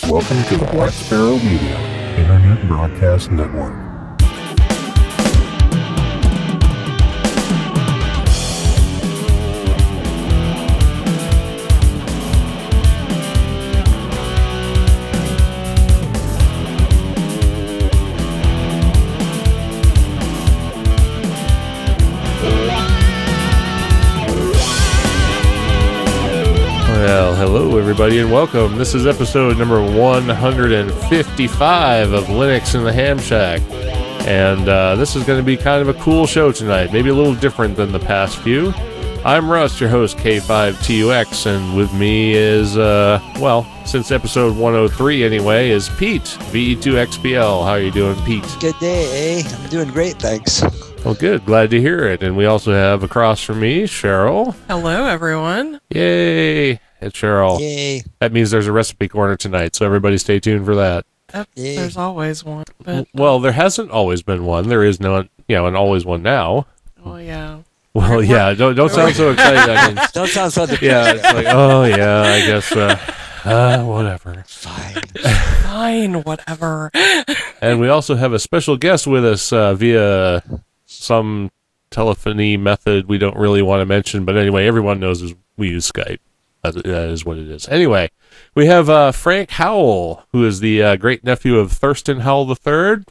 Welcome to the Black Sparrow Media Internet Broadcast Network. Well, hello everybody and welcome. This is episode number 155 of Linux in the Ham Shack. And this is going to be kind of a cool show tonight, maybe a little different than the past few. I'm Russ, your host, K5TUX, and with me is, since episode 103 anyway, is Pete, VE2XPL. How are you doing, Pete? Good day, eh? I'm doing great, thanks. Well, good. Glad to hear it. And we also have across from me, Cheryl. Hello, everyone. Yay. It's Cheryl. Yay. That means there's a recipe corner tonight, so everybody stay tuned for that. Yay. There's always one. But, Well, there hasn't always been one. There is no, and always one now. oh, yeah. Well, yeah, don't sound so excited. I mean, Don't sound so depressed. yeah, it's like, oh, yeah, I guess, whatever. Fine. Fine, whatever. And we also have a special guest with us via some telephony method we don't really want to mention, but anyway, everyone knows we use Skype. That is what it is. Anyway, we have Frank Howell, who is the great-nephew of Thurston Howell III.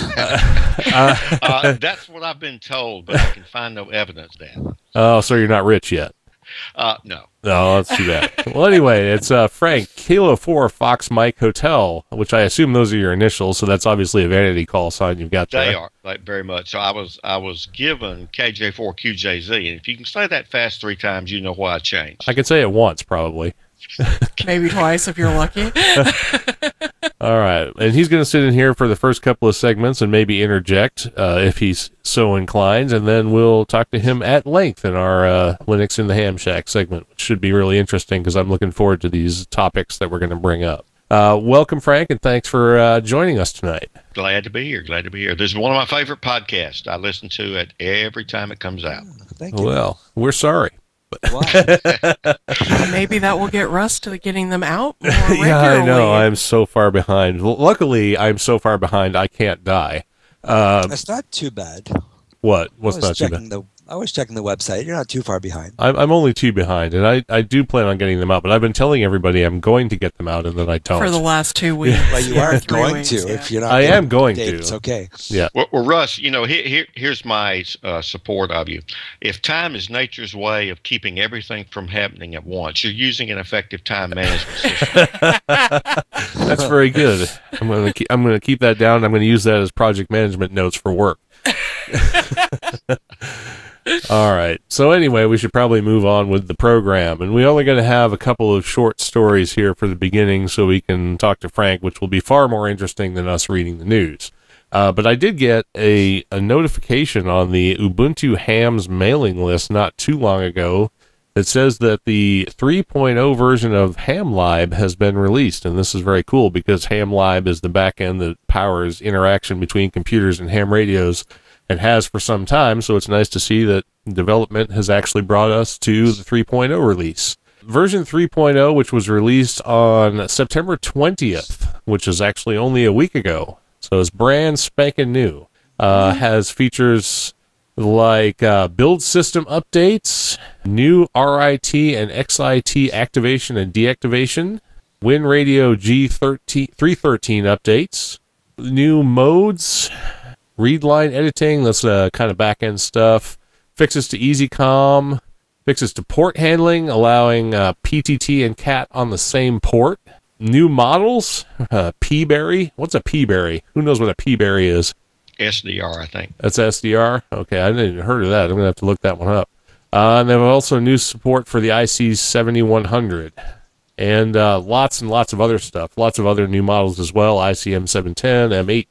That's what I've been told, but I can find no evidence that. Oh, so you're not rich yet. No. No, that's too bad. Well, anyway, it's Frank, Kilo 4 Fox Mike Hotel, which I assume those are your initials, so that's obviously a vanity call sign you've got there. They are, like, very much. So I was given KJ4QJZ, and if you can say that fast 3 times, you know why I changed. I can say it once, probably. Maybe twice if you're lucky. All right, and he's going to sit in here for the first couple of segments and maybe interject if he's so inclined, and then we'll talk to him at length in our Linux in the Ham Shack segment, which should be really interesting because I'm looking forward to these topics that we're going to bring up. Welcome, Frank, and thanks for joining us tonight. Glad to be here. This is one of my favorite podcasts. I listen to it every time it comes out. Thank you. Well, we're sorry. Wow. Maybe that will get Russ to getting them out more regularly. Yeah, I know. I'm so far behind. Luckily, I'm so far behind I can't die. That's not too bad. What? What's not too bad? I was checking the website. You're not too far behind. I'm only 2 behind, and I do plan on getting them out, but I've been telling everybody I'm going to get them out, and then I don't. For the last 2 weeks. Well, you Yeah, are 3 going weeks, to. yeah. If you're not I getting am going the date, to. It's okay. Yeah. Well, Russ, here's my support of you. If time is nature's way of keeping everything from happening at once, you're using an effective time management system. That's very good. I'm going to keep that down. I'm going to use that as project management notes for work. All right. So anyway, we should probably move on with the program. And we're only going to have a couple of short stories here for the beginning so we can talk to Frank, which will be far more interesting than us reading the news. But I did get a notification on the Ubuntu Hams mailing list not too long ago that says that the 3.0 version of HamLib has been released. And this is very cool because HamLib is the backend that powers interaction between computers and ham radios, and has for some time, so it's nice to see that development has actually brought us to the 3.0 release. Version 3.0, which was released on September 20th, which is actually only a week ago, so it's brand spanking new, has features like build system updates, new RIT and XIT activation and deactivation, WinRadio G313 updates, new modes, read line editing, that's kind of back-end stuff, fixes to EasyCom, fixes to port handling, allowing PTT and CAT on the same port, new models, pBerry. What's a pBerry? Who knows what a pBerry is? SDR, I think. That's SDR? Okay, I didn't even heard of that. I'm going to have to look that one up. And they have also new support for the IC7100. And lots and lots of other stuff. Lots of other new models as well. ICM 710,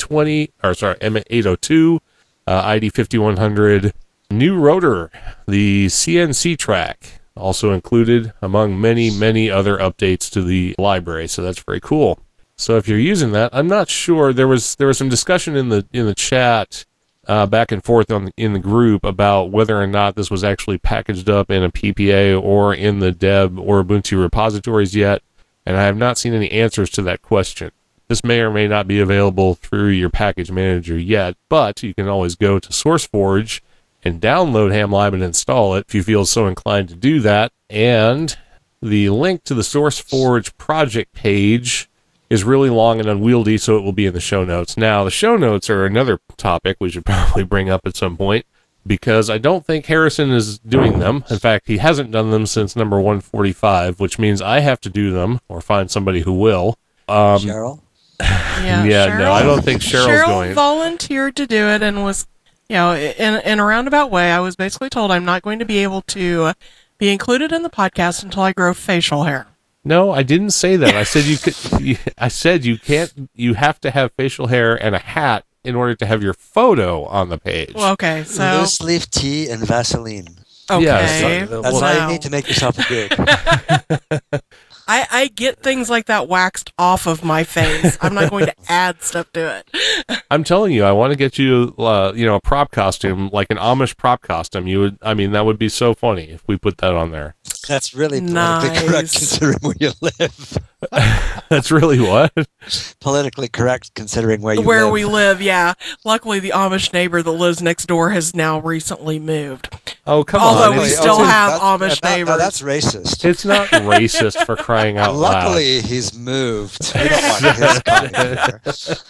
M802, ID 5100. New rotor, the CNC track, also included among many, many other updates to the library. So that's very cool. So if you're using that, I'm not sure. There was some discussion in the chat back and forth in the group about whether or not this was actually packaged up in a PPA or in the Deb or Ubuntu repositories yet. and I have not seen any answers to that question. This may or may not be available through your package manager yet, but you can always go to SourceForge and download HamLib and install it if you feel so inclined to do that. And the link to the SourceForge project page is really long and unwieldy, so it will be in the show notes. Now, the show notes are another topic we should probably bring up at some point, because I don't think Harrison is doing them. In fact, he hasn't done them since number 145, which means I have to do them or find somebody who will. Cheryl? Yeah, no, I don't think Cheryl's going. Cheryl volunteered to do it and was, in a roundabout way, I was basically told I'm not going to be able to be included in the podcast until I grow facial hair. No, I didn't say that. I said you could. I said you can't. You have to have facial hair and a hat in order to have your photo on the page. Well, okay, so Loose leaf tea and Vaseline. okay, Yeah, That's all you need to make yourself a beard. I get things like that waxed off of my face. I'm not going to add stuff to it. I'm telling you, I want to get you, a prop costume, like an Amish prop costume. That would be so funny if we put that on there. That's really politically correct Nice. considering where you live. That's really what? Politically correct considering where you Where live. we live, yeah. Luckily, the Amish neighbor that lives next door has now recently moved. Oh, come Although on. we It's- still okay, have that- Amish that- neighbors. that's racist. It's not racist for crying out loud. Luckily, he's moved. We don't want his comment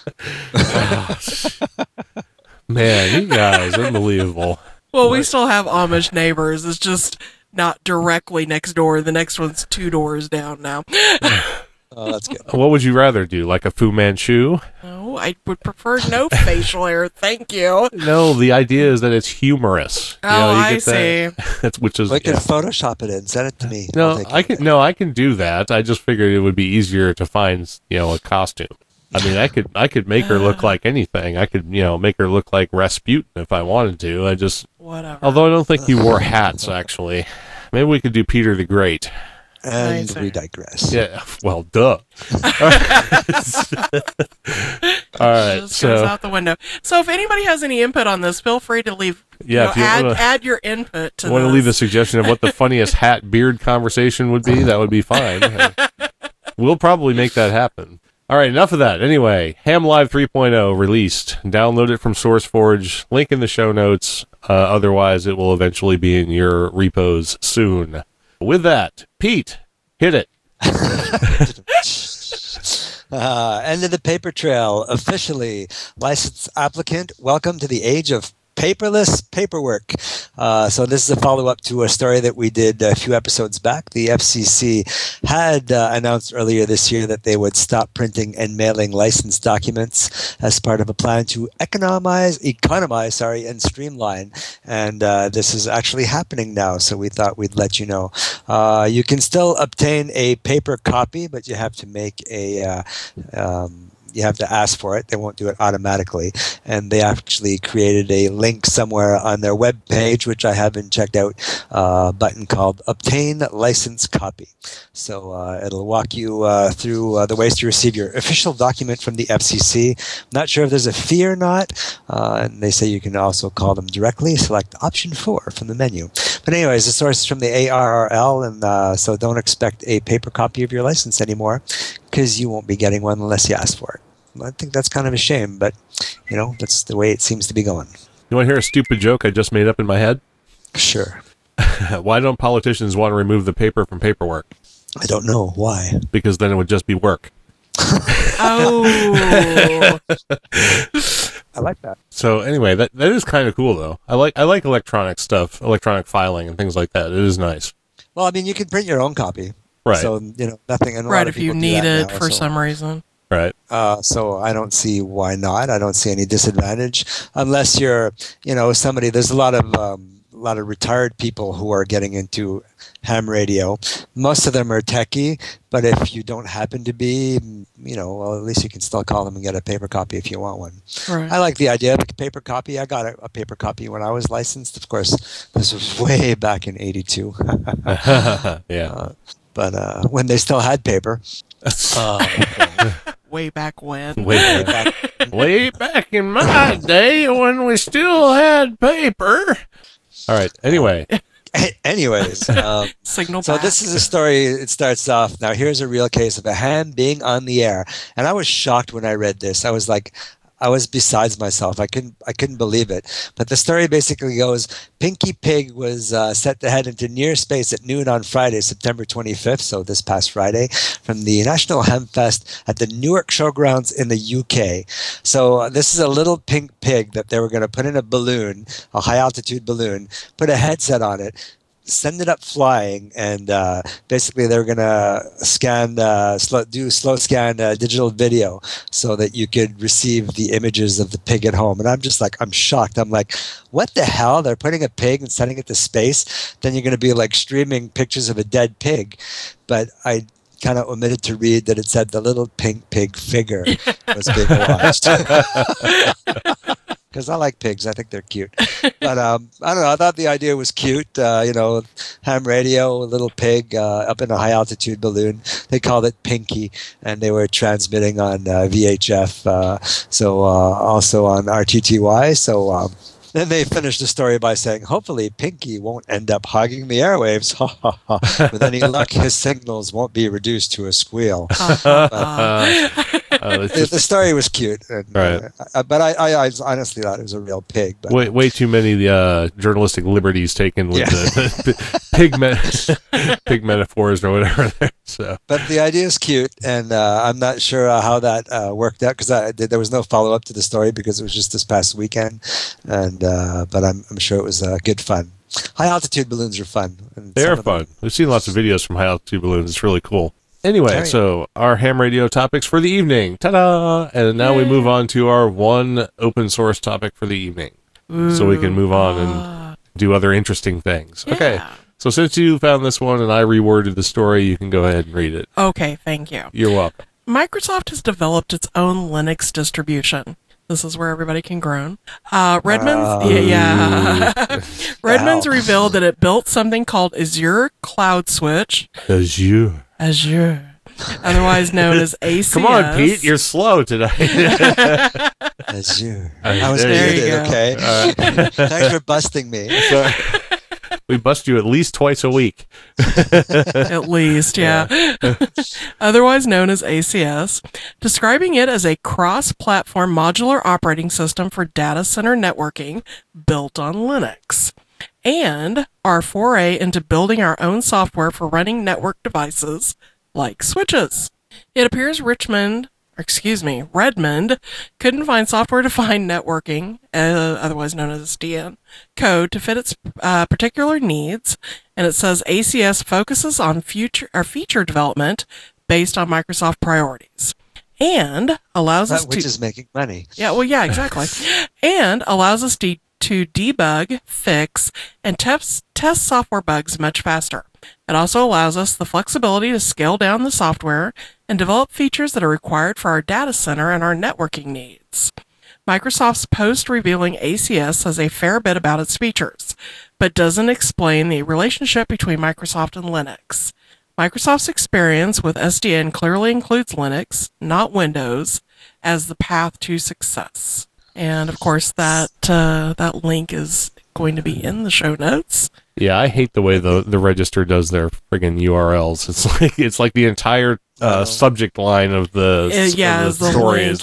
here. Man, you guys, unbelievable. Well, we still have Amish neighbors. It's just not directly next door. The next one's 2 doors down now. Oh, that's good. What would you rather do, like a Fu Manchu? No, I would prefer no facial hair. Thank you. No, the idea is that it's humorous. Oh, I get that- see. That's which is We can yeah. Photoshop it in. Send it to me. I'll No, take I it. can. No, I can do that. I just figured it would be easier to find, a costume. I mean, I could make her look like anything. I could, make her look like Rasputin if I wanted to. Whatever. Although I don't think he wore hats actually. Maybe we could do Peter the Great. And Nice. we digress. Yeah. Well, duh. All right. Just goes So out the window. So if anybody has any input on this, feel free to leave. Yeah, if you add, wanna- add your input to want to this. leave a suggestion of what the funniest hat beard conversation would be? That would be fine. We'll probably make that happen. All right, enough of that. Anyway, HamLive 3.0 released. Download it from SourceForge. Link in the show notes. Otherwise, it will eventually be in your repos soon. With that, Pete, hit it. End of the paper trail. Officially, licensed applicant, welcome to the age of paperless paperwork. So this is a follow-up to a story that we did a few episodes back. The FCC had announced earlier this year that they would stop printing and mailing license documents as part of a plan to economize, and streamline. And this is actually happening now, so we thought we'd let you know. You can still obtain a paper copy, but you have to make you have to ask for it. They won't do it automatically. And they actually created a link somewhere on their web page, which I haven't checked out, button called Obtain License Copy. So it'll walk you through the ways to receive your official document from the FCC. Not sure if there's a fee or not. And they say you can also call them directly. Select option 4 from the menu. But anyways, the source is from the ARRL, and so don't expect a paper copy of your license anymore, because you won't be getting one unless you ask for it. I think that's kind of a shame, but, that's the way it seems to be going. You want to hear a stupid joke I just made up in my head? Sure. Why don't politicians want to remove the paper from paperwork? I don't know. Why? Because then it would just be work. Oh. I like that. So anyway, that is kind of cool though. I like electronic stuff, electronic filing and things like that. It is nice. Well, I mean, you can print your own copy. Right. So, nothing. And a lot Right, of if you people do need that it now, for so. some reason. Right. So I don't see why not. I don't see any disadvantage unless you're, somebody. There's a lot of retired people who are getting into ham radio. Most of them are techie, but if you don't happen to be, well, at least you can still call them and get a paper copy if you want one. Right. I like the idea of a paper copy. I got a paper copy when I was licensed. Of course, this was way back in '82. Yeah. But when they still had paper. Way back when. Way back in my day when we still had paper. All right. Anyway, Anyways, Signal so back. this is a story. It starts off. Now, here's a real case of a ham being on the air, and I was shocked when I read this. I was like, I was besides myself. I couldn't believe it. But the story basically goes: Pinky Pig was set to head into near space at noon on Friday, September 25th. So this past Friday, from the National Ham Fest at the Newark Showgrounds in the UK. So this is a little pink pig that they were going to put in a balloon, a high altitude balloon, put a headset on it, send it up flying, and basically they're going to scan, slow scan digital video so that you could receive the images of the pig at home. And I'm just like, I'm shocked. I'm like, what the hell? They're putting a pig and sending it to space? Then you're going to be like streaming pictures of a dead pig. But I kind of omitted to read that it said the little pink pig figure was being watched. Because I like pigs. I think they're cute. But I don't know. I thought the idea was cute. Ham radio, a little pig up in a high altitude balloon. They called it Pinky, and they were transmitting on VHF, also on RTTY. So then they finished the story by saying, hopefully Pinky won't end up hogging the airwaves. With any luck, his signals won't be reduced to a squeal. The story was cute, and, Right. But I honestly thought it was a real pig. But Way too many journalistic liberties taken with the pig metaphors or whatever there. So, But the idea is cute, and I'm not sure how that worked out, because there was no follow up to the story because it was just this past weekend. And but I'm sure it was good fun. High altitude balloons are fun. And they some are of them- fun. We've seen lots of videos from high altitude balloons. It's really cool. Anyway, Very- so our ham radio topics for the evening. Ta-da! And now we move on to our one open source topic for the evening. So we can move on and do other interesting things. Okay. Yeah. So since you found this one and I reworded the story, you can go ahead and read it. Okay, thank you. You're welcome. Microsoft has developed its own Linux distribution. This is where everybody can groan. Redmond's Redmond's revealed that it built something called Azure Cloud Switch, Azure. otherwise known as ACS. Come on, Pete. You're slow tonight. Azure. I was There you muted, go. okay? Thanks for busting me. We bust you at least twice a week. At least, yeah. Otherwise known as ACS, describing it as a cross-platform modular operating system for data center networking built on Linux, and our foray into building our own software for running network devices like switches. It appears Redmond couldn't find software-defined networking, otherwise known as SDN, code to fit its particular needs, and it says ACS focuses on feature development based on Microsoft priorities, and allows us Which to is making money. exactly, and allows us to debug, fix, and test software bugs much faster. It also allows us the flexibility to scale down the software and develop features that are required for our data center and our networking needs. Microsoft's post revealing ACS says a fair bit about its features, but doesn't explain the relationship between Microsoft and Linux. Microsoft's experience with SDN clearly includes Linux, not Windows, as the path to success. And of course, that link is going to be in the show notes. Yeah, I hate the way the register does their friggin' URLs. It's like the entire subject line of the, is the story link,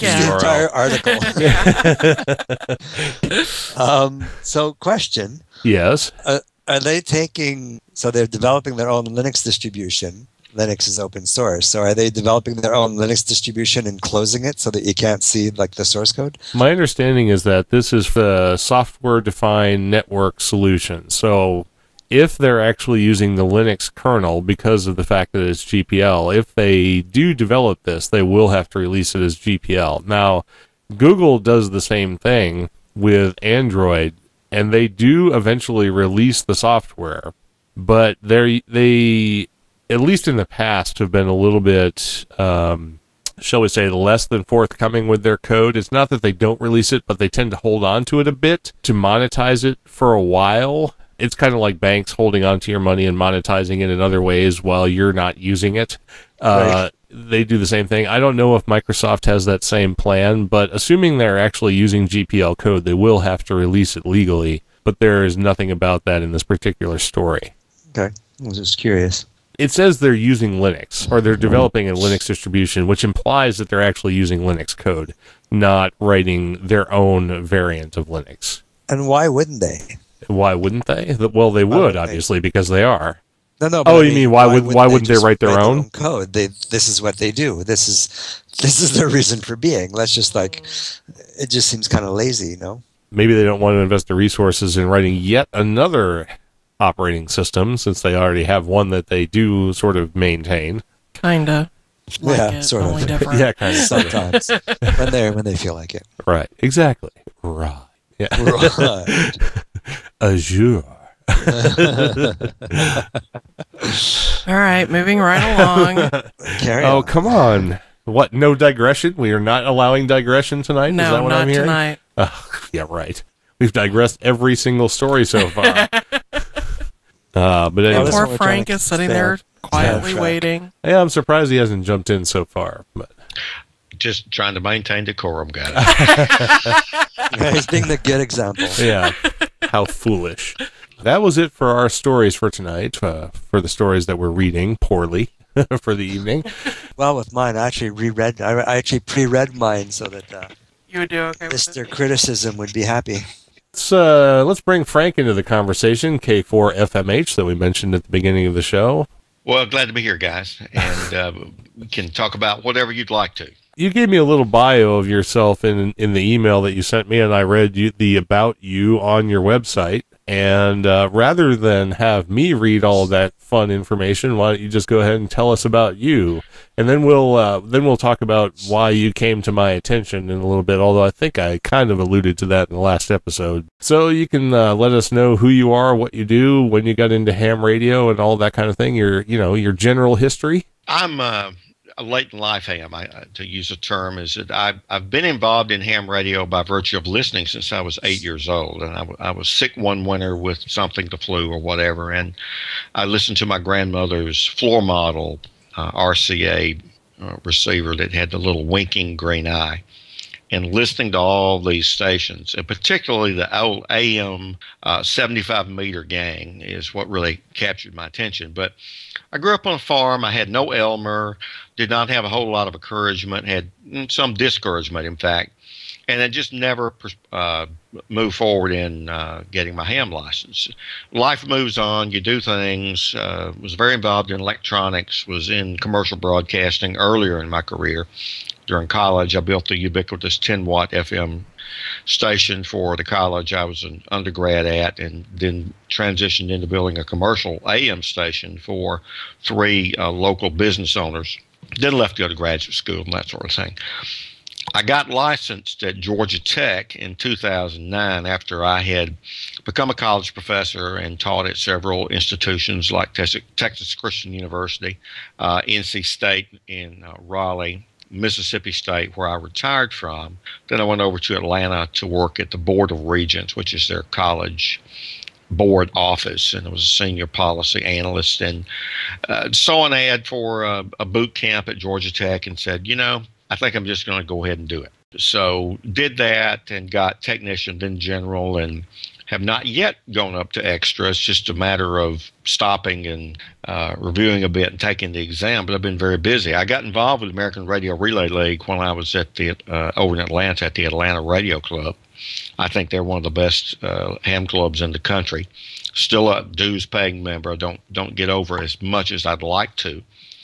is the yeah. URL. Entire article. So, question: Yes. Are they taking? So they're developing their own Linux distribution. Linux is open source. So are they developing their own Linux distribution and closing it so that you can't see like the source code? My understanding is that this is the software-defined network solution. So if they're actually using the Linux kernel because of the fact that it's GPL, if they do develop this, they will have to release it as GPL. Now, Google does the same thing with Android, and they do eventually release the software, but they at least in the past, have been a little bit, shall we say, less than forthcoming with their code. It's not that they don't release it, but they tend to hold on to it a bit to monetize it for a while. It's kind of like banks holding on to your money and monetizing it in other ways while you're not using it. Right. They do the same thing. I don't know if Microsoft has that same plan, but assuming they're actually using GPL code, they will have to release it legally. but there is nothing about that in this particular story. Okay. I was just curious. It says they're using Linux, or they're developing a Linux distribution, which implies that they're actually using Linux code, not writing their own variant of Linux. And why wouldn't they? Why wouldn't they? Well, they would, obviously, because they are. No. Oh, you mean why wouldn't they just write their own code? This is what they do. This is their reason for being. Let's just it just seems kind of lazy, Maybe they don't want to invest the resources in writing yet another operating system, since they already have one that they do sort of maintain. Kinda. Yeah, sort of. Only different. Yeah, kind of. Sometimes when they feel like it. Right. Exactly. Right. Yeah. Right. Azure. All right, moving right along. Carry Oh, on. come on. What? No digression? We are not allowing digression tonight? Is that No, what not I'm hearing? tonight. Yeah, right. We've digressed every single story so far. But anyway. this Poor one we're trying Frank to is sitting stay there on quietly track. waiting. Yeah, I'm surprised he hasn't jumped in so far. But Just trying to maintain decorum, guys. Yeah, he's being the good example. yeah, how foolish. That was it for our stories for tonight, for the stories that we're reading poorly for the evening. Well, with mine, I actually reread. I actually pre-read mine so that You would do okay with Mr. it? Criticism would be happy. Let's bring Frank into the conversation, K4FMH, that we mentioned at the beginning of the show. Well, glad to be here, guys, and we can talk about whatever you'd like to. You gave me a little bio of yourself in the email that you sent me, and I read the about you on your website. And rather than have me read all of that fun information, why don't you just go ahead and tell us about you, and then we'll talk about why you came to my attention in a little bit. Although I think I kind of alluded to that in the last episode. So you can let us know who you are, what you do, when you got into ham radio, and all that kind of thing. Your general history. I'm a late in life ham, to use a term, is that I've been involved in ham radio by virtue of listening since I was 8 years old. And I was sick one winter with something, the flu or whatever, and I listened to my grandmother's floor model RCA receiver that had the little winking green eye. And listening to all these stations, and particularly the old AM 75 meter gang, is what really captured my attention. But I grew up on a farm. I had no Elmer, did not have a whole lot of encouragement, had some discouragement, in fact, and I just never moved forward in getting my ham license. Life moves on. You do things. Was very involved in electronics, was in commercial broadcasting earlier in my career. During college, I built the ubiquitous 10-watt FM station for the college I was an undergrad at, and then transitioned into building a commercial AM station for 3 local business owners. Then left to go to graduate school and that sort of thing. I got licensed at Georgia Tech in 2009 after I had become a college professor and taught at several institutions like Texas Christian University, NC State in Raleigh, Mississippi State, where I retired from. Then I went over to Atlanta to work at the Board of Regents, which is their college board office, and I was a senior policy analyst, and saw an ad for a boot camp at Georgia Tech and said, I think I'm just going to go ahead and do it. So did that and got technician, then general, and have not yet gone up to extra. It's just a matter of stopping and reviewing a bit and taking the exam, but I've been very busy. I got involved with the American Radio Relay League when I was at the over in Atlanta at the Atlanta Radio Club. I think they're one of the best ham clubs in the country. Still a dues-paying member. I don't get over as much as I'd like to.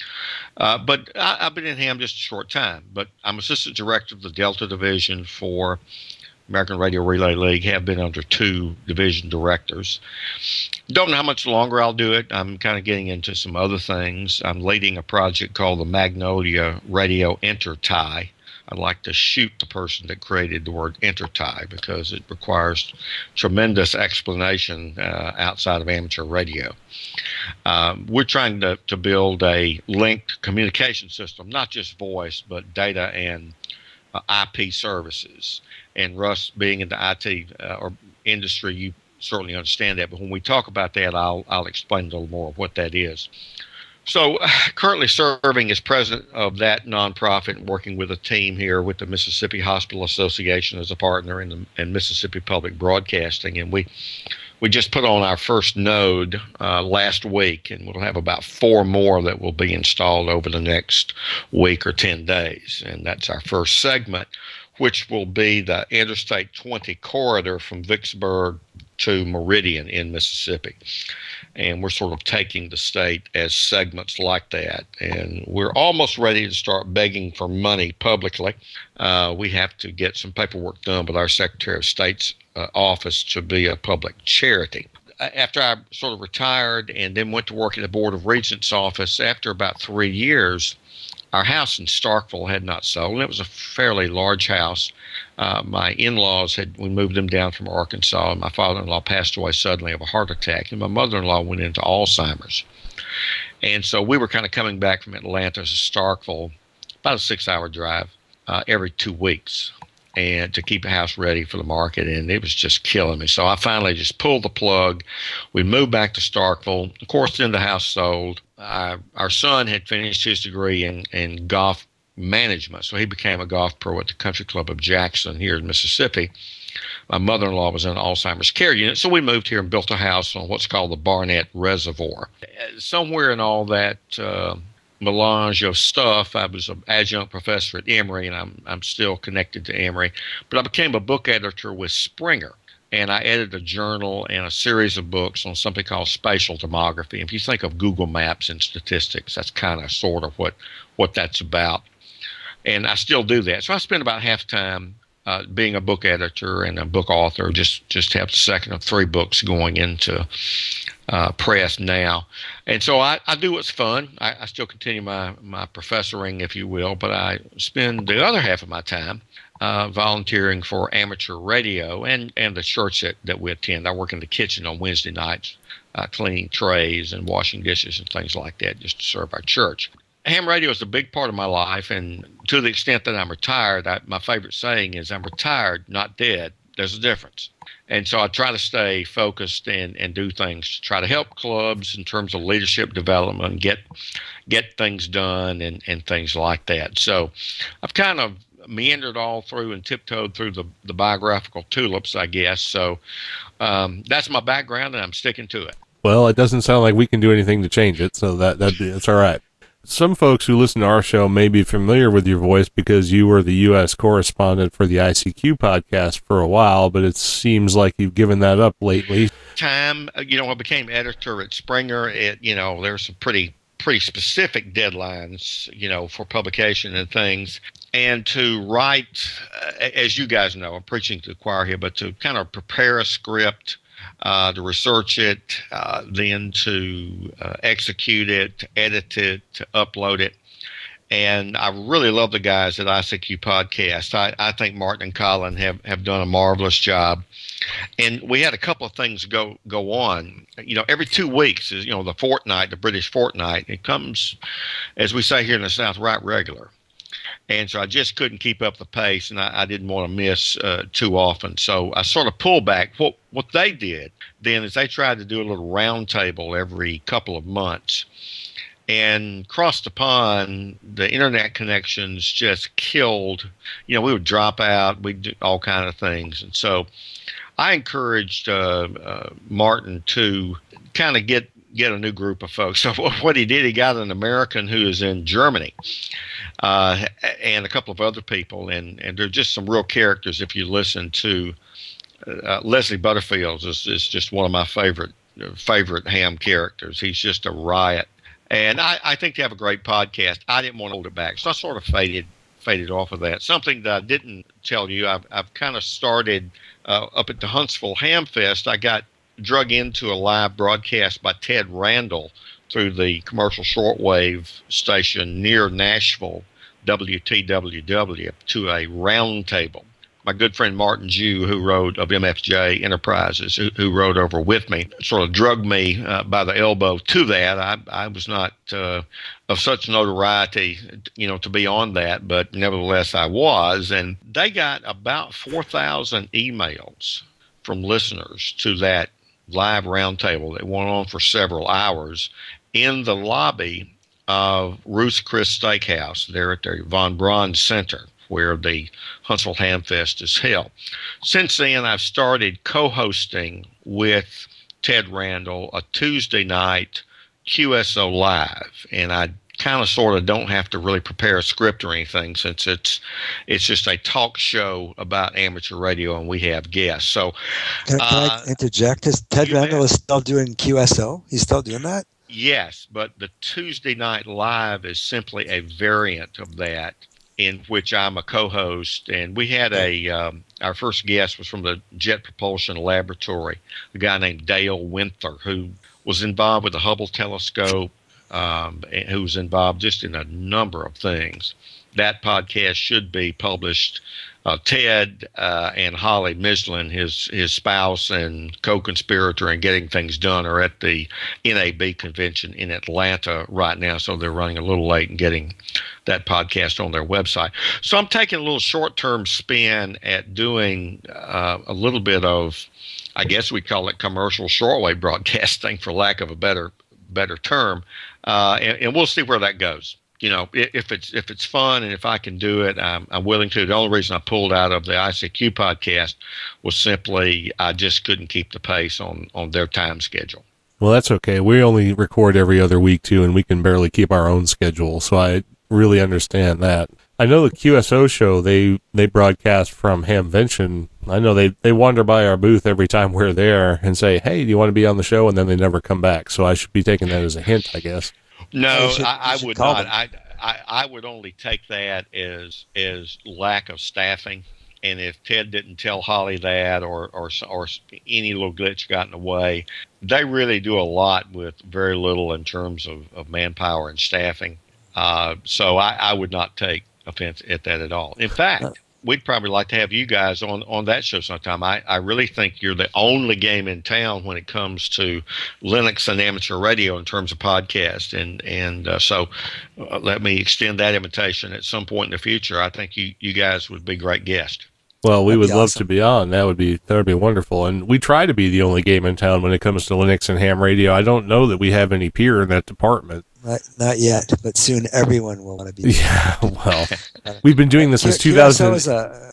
But I've been in ham just a short time. But I'm assistant director of the Delta Division for American Radio Relay League, have been under 2 division directors. Don't know how much longer I'll do it. I'm kind of getting into some other things. I'm leading a project called the Magnolia Radio Intertie. I'd like to shoot the person that created the word intertie because it requires tremendous explanation outside of amateur radio. We're trying to build a linked communication system, not just voice, but data and IP services. And Russ, being in the IT or industry, you certainly understand that. But when we talk about that, I'll explain a little more of what that is. So currently serving as president of that nonprofit and working with a team here with the Mississippi Hospital Association as a partner and Mississippi Public Broadcasting. And we we just put on our first node last week, and we'll have about 4 more that will be installed over the next week or 10 days. And that's our first segment, which will be the Interstate 20 corridor from Vicksburg to Meridian in Mississippi. And we're sort of taking the state as segments like that. And we're almost ready to start begging for money publicly. We have to get some paperwork done with our Secretary of State's office to be a public charity. After I sort of retired and then went to work at the Board of Regents office, after about 3 years, our house in Starkville had not sold, and it was a fairly large house. My in-laws we moved them down from Arkansas, and my father-in-law passed away suddenly of a heart attack, and my mother-in-law went into Alzheimer's. And so we were kind of coming back from Atlanta to Starkville, about a 6-hour drive, every 2 weeks, and to keep the house ready for the market, and it was just killing me. So I finally just pulled the plug. We moved back to Starkville. Of course, then the house sold. Our son had finished his degree in golf management, so he became a golf pro at the Country Club of Jackson here in Mississippi. My mother-in-law was in an Alzheimer's care unit, so we moved here and built a house on what's called the Barnett Reservoir. Somewhere in all that melange of stuff, I was an adjunct professor at Emory, and I'm still connected to Emory, but I became a book editor with Springer. And I edited a journal and a series of books on something called spatial demography. If you think of Google Maps and statistics, that's kind of sort of what that's about. And I still do that. So I spend about half time being a book editor and a book author, just have the second of 3 books going into press now. And so I do what's fun. I still continue my professoring, if you will, but I spend the other half of my time volunteering for amateur radio and the church that we attend. I work in the kitchen on Wednesday nights, cleaning trays and washing dishes and things like that, just to serve our church. Ham radio is a big part of my life, and to the extent that I'm retired, my favorite saying is, I'm retired, not dead. There's a difference. And so I try to stay focused and do things to try to help clubs in terms of leadership development, get things done and things like that. So I've kind of meandered all through and tiptoed through the biographical tulips, I guess. So that's my background, and I'm sticking to it. Well, it doesn't sound like we can do anything to change it, so that's all right. Some folks who listen to our show may be familiar with your voice because you were the U.S. correspondent for the ICQ podcast for a while, but it seems like you've given that up lately. I became editor at Springer. There's some pretty specific deadlines, for publication and things. And to write, as you guys know, I'm preaching to the choir here, but to kind of prepare a script, to research it, then to execute it, to edit it, to upload it. And I really love the guys at ICQ Podcast. I think Martin and Colin have done a marvelous job. And we had a couple of things go on. Every 2 weeks is, the fortnight, the British fortnight. It comes, as we say here in the South, right regular. And so I just couldn't keep up the pace, and I didn't want to miss too often. So I sort of pulled back. What they did then is they tried to do a little round table every couple of months. And across the pond, the internet connections just killed. We would drop out. We'd do all kinds of things. And so I encouraged Martin to kind of get a new group of folks. So what he did, he got an American who is in Germany. And a couple of other people, and they're just some real characters. If you listen to Leslie Butterfield, is just one of my favorite ham characters. He's just a riot, and I think they have a great podcast. I didn't want to hold it back, so I sort of faded off of that. Something that I didn't tell you, I've kind of started up at the Huntsville Ham Fest. I got drug into a live broadcast by Ted Randall through the commercial shortwave station near Nashville, WTWW, to a round table. My good friend Martin Jew, who rode of MFJ Enterprises, who rode over with me, sort of drugged me by the elbow to that. I was not of such notoriety, to be on that, but nevertheless I was. And they got about 4,000 emails from listeners to that live roundtable that went on for several hours in the lobby of Ruth's Chris Steakhouse there at the Von Braun Center, where the Huntsville Ham Fest is held. Since then, I've started co-hosting with Ted Randall a Tuesday night QSO Live, and I kind of sort of don't have to really prepare a script or anything, since it's just a talk show about amateur radio and we have guests. So can I interject? Is Ted Randall is still doing QSO? He's still doing that? Yes, but the Tuesday Night Live is simply a variant of that, in which I'm a co-host, and we had our first guest was from the Jet Propulsion Laboratory, a guy named Dale Winther, who was involved with the Hubble telescope, who was involved just in a number of things. That podcast should be published. Ted and Holly Mislin, his spouse and co-conspirator in getting things done, are at the NAB convention in Atlanta right now, so they're running a little late and getting that podcast on their website. So I'm taking a little short-term spin at doing a little bit of, I guess we call it commercial shortwave broadcasting, for lack of a better term, and we'll see where that goes. You know, if it's fun and if I can do it, I'm willing to. The only reason I pulled out of the ICQ podcast was simply I just couldn't keep the pace on their time schedule. Well, that's okay. We only record every other week too, and we can barely keep our own schedule. So I really understand that. I know the QSO show, they broadcast from Hamvention. I know they wander by our booth every time we're there and say, "Hey, do you want to be on the show?" And then they never come back. So I should be taking that as a hint, I guess. No, I would not. I would only take that as lack of staffing. And if Ted didn't tell Holly that, or any little glitch got in the way, they really do a lot with very little in terms of manpower and staffing. So I would not take offense at that at all. In fact, we'd probably like to have you guys on that show sometime. I really think you're the only game in town when it comes to Linux and amateur radio in terms of podcast. And so let me extend that invitation at some point in the future. I think you guys would be great guests. Well, we would love awesome. to be on. That would be wonderful. And we try to be the only game in town when it comes to Linux and ham radio. I don't know that we have any peer in that department. Not yet, but soon everyone will want to be. Yeah, well, we've been doing this since QSO 2000.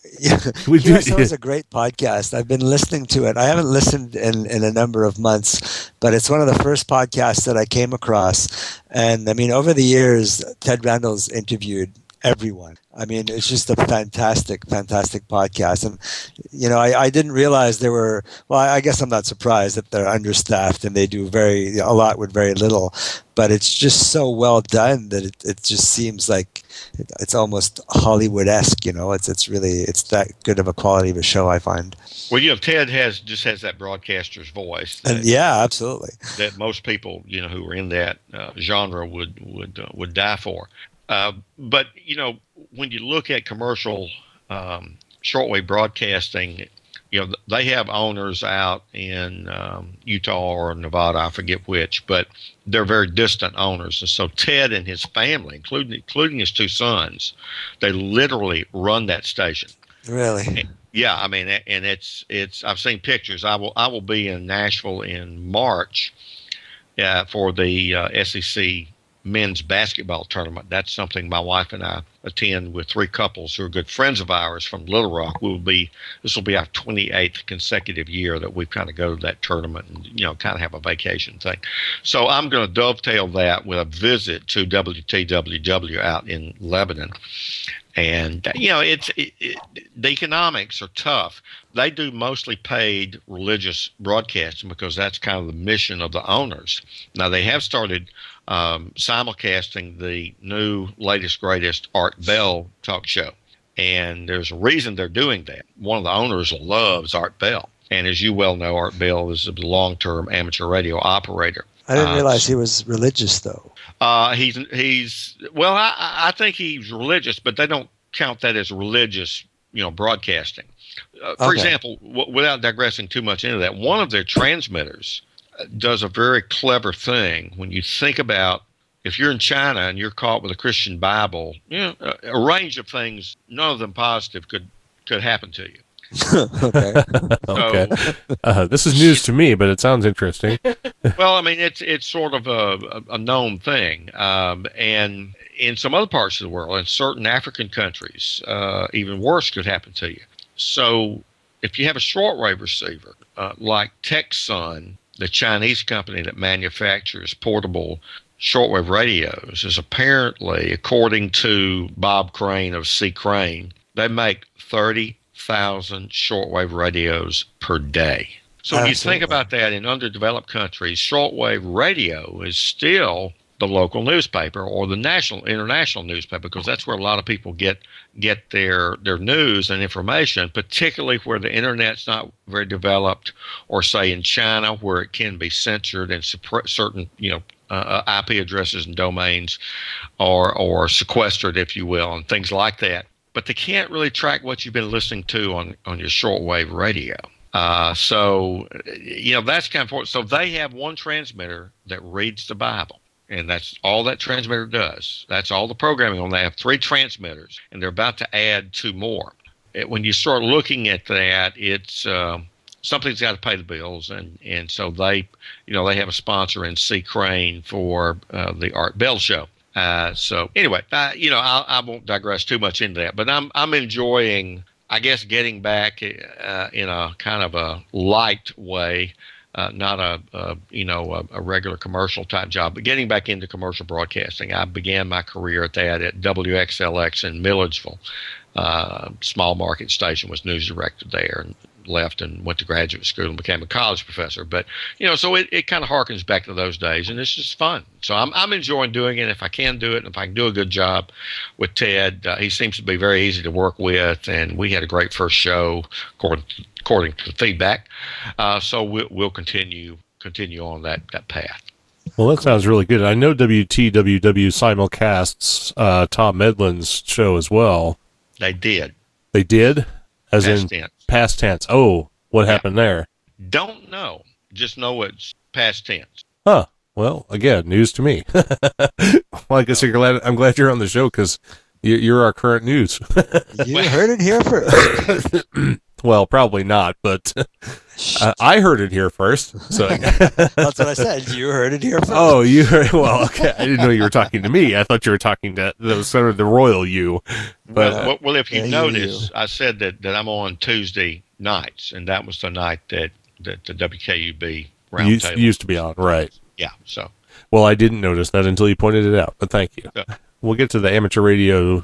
QSO is a great podcast. I've been listening to it. I haven't listened in a number of months, but it's one of the first podcasts that I came across. And I mean, over the years, Ted Randall's interviewed everyone. I mean, it's just a fantastic podcast. And, you know, I didn't realize there were, well, I guess I'm not surprised that they're understaffed and they do a lot with very little, but it's just so well done that it just seems like it's almost Hollywood-esque, you know, it's that good of a quality of a show, I find. Well, you know, Ted just has that broadcaster's voice. And yeah, absolutely. That most people, you know, who are in that genre would die for. But, you know, when you look at commercial shortwave broadcasting, you know, they have owners out in Utah or Nevada, I forget which, but they're very distant owners. And so Ted and his family, including his two sons, they literally run that station. Really? Yeah, I mean, and it's I've seen pictures. I will be in Nashville in March for the SEC men's basketball tournament. That's something my wife and I attend with three couples who are good friends of ours from Little Rock. This will be our 28th consecutive year that we kind of go to that tournament and, you know, kind of have a vacation thing. So I'm going to dovetail that with a visit to WTWW out in Lebanon. And, you know, the economics are tough. They do mostly paid religious broadcasting because that's kind of the mission of the owners. Now, they have started simulcasting the new latest, greatest Art Bell talk show. And there's a reason they're doing that. One of the owners loves Art Bell. And as you well know, Art Bell is a long-term amateur radio operator. I didn't realize he was religious, though. He's well, I think he's religious, but they don't count that as religious, you know, broadcasting. For example, without digressing too much into that, one of their transmitters does a very clever thing. When you think about if you're in China and you're caught with a Christian Bible, you know, a range of things, none of them positive could happen to you. Okay. Okay. This is news to me, but it sounds interesting. Well, I mean, it's sort of a known thing. And in some other parts of the world, in certain African countries, even worse could happen to you. So if you have a shortwave receiver, like Tecsun, the Chinese company that manufactures portable shortwave radios, is apparently, according to Bob Crane of C. Crane, they make 30,000 shortwave radios per day. So when you think about that, in underdeveloped countries, shortwave radio is still the local newspaper or the international newspaper, because that's where a lot of people get their news and information, particularly where the internet's not very developed, or say in China where it can be censored and certain IP addresses and domains or sequestered, if you will, and things like that. But they can't really track what you've been listening to on your shortwave radio. So that's kind of important. So they have one transmitter that reads the Bible. And that's all that transmitter does. That's all the programming on. They have 3 transmitters, and they're about to add 2 more. When you start looking at that, it's something's got to pay the bills, and so they have a sponsor in C. Crane for the Art Bell Show. So anyway, I won't digress too much into that, but I'm enjoying, I guess, getting back in a kind of a light way. Not a regular commercial type job, but getting back into commercial broadcasting. I began my career at WXLX in Milledgeville. Small market station, was news director there, and left and went to graduate school and became a college professor. But so it kind of harkens back to those days, and it's just fun. So I'm enjoying doing it. If I can do it, and if I can do a good job with Ted, he seems to be very easy to work with, and we had a great first show according to the feedback. So we'll continue on that path. Well, that sounds really good. I know WTWW simulcasts Tom Medlin's show as well. They did. They did? As past in tense. Past tense. Oh, what happened there? Don't know. Just know it's past tense. Huh. Well, again, news to me. Well, I guess I'm glad you're on the show, because you're our current news. You heard it here first. Well, probably not, but I heard it here first. So that's what I said. You heard it here first. Oh, you heard? Well, okay. I didn't know you were talking to me. I thought you were talking to the royal you. But well, if you notice, I said that I'm on Tuesday nights, and that was the night that the WKUB roundtable used to be on, right? Yeah. So. Well, I didn't notice that until you pointed it out. But thank you. Yeah. We'll get to the Amateur Radio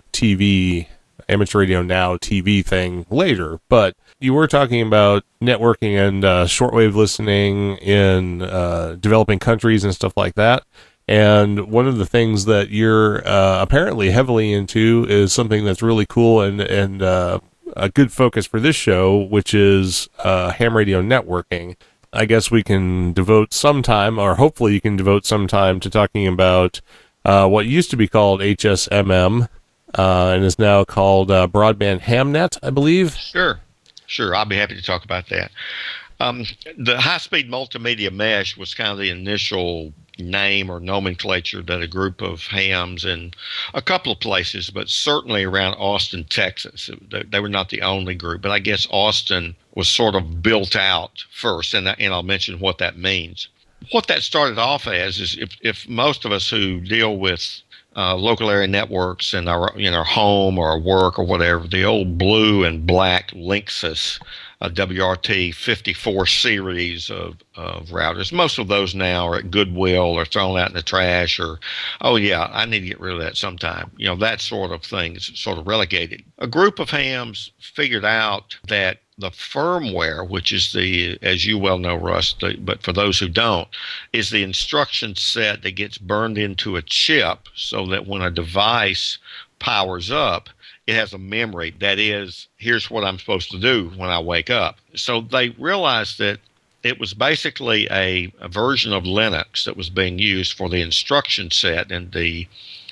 Now TV thing later, but you were talking about networking and shortwave listening in developing countries and stuff like that. And one of the things that you're apparently heavily into is something that's really cool and a good focus for this show, which is ham radio networking. I guess we can devote some time, or hopefully you can devote some time, to talking about what used to be called HSMM, and is now called Broadband Hamnet, I believe. Sure. I'll be happy to talk about that. The high-speed multimedia mesh was kind of the initial name or nomenclature that a group of hams in a couple of places, but certainly around Austin, Texas. They were not the only group, but I guess Austin was sort of built out first, and I'll mention what that means. What that started off as is if most of us who deal with local area networks in our home or our work or whatever, the old blue and black Linksys WRT 54 series of routers. Most of those now are at Goodwill or thrown out in the trash, or, oh yeah, I need to get rid of that sometime. That sort of thing is sort of relegated. A group of hams figured out that the firmware, which is as you well know, Russ, but for those who don't, is the instruction set that gets burned into a chip so that when a device powers up, it has a memory that is, here's what I'm supposed to do when I wake up. So they realized that it was basically a version of Linux that was being used for the instruction set in the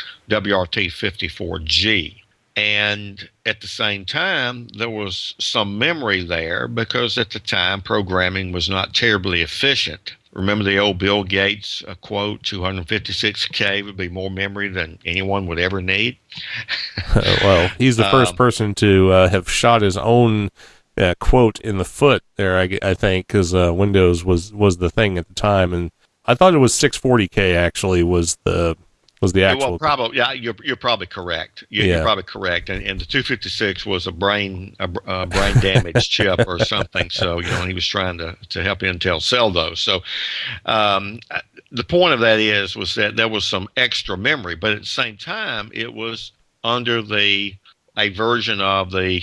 WRT-54G. And at the same time, there was some memory there because at the time, programming was not terribly efficient. Remember the old Bill Gates quote, 256K would be more memory than anyone would ever need? Well, he's the first person to have shot his own quote in the foot there, I think, because Windows was the thing at the time. And I thought it was 640K actually was the Was the actual? Well, probably, yeah, you're probably correct. You're probably correct. And the 256 was a brain damaged chip or something. So, he was trying to help Intel sell those. So, the point of that was that there was some extra memory, but at the same time, it was under a version of the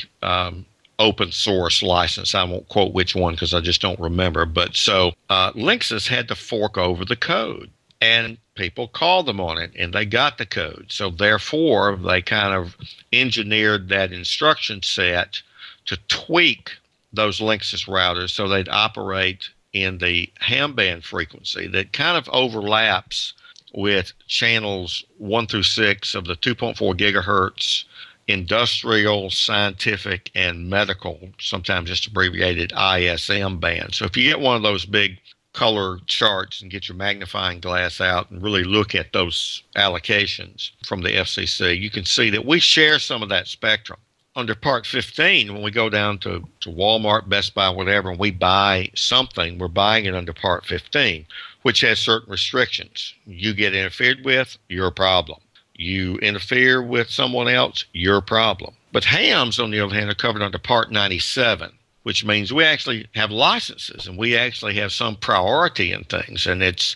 open source license. I won't quote which one because I just don't remember. But so Linksys had to fork over the code, and people called them on it, and they got the code. So therefore, they kind of engineered that instruction set to tweak those Linksys routers so they'd operate in the ham band frequency that kind of overlaps with channels 1 through 6 of the 2.4 gigahertz industrial, scientific, and medical, sometimes just abbreviated ISM band. So if you get one of those big color charts and get your magnifying glass out and really look at those allocations from the FCC, you can see that we share some of that spectrum. Under Part 15, when we go down to Walmart, Best Buy, whatever, and we buy something, we're buying it under Part 15, which has certain restrictions. You get interfered with, your problem. You interfere with someone else, your problem. But hams, on the other hand, are covered under Part 97, which means we actually have licenses and we actually have some priority in things. And it's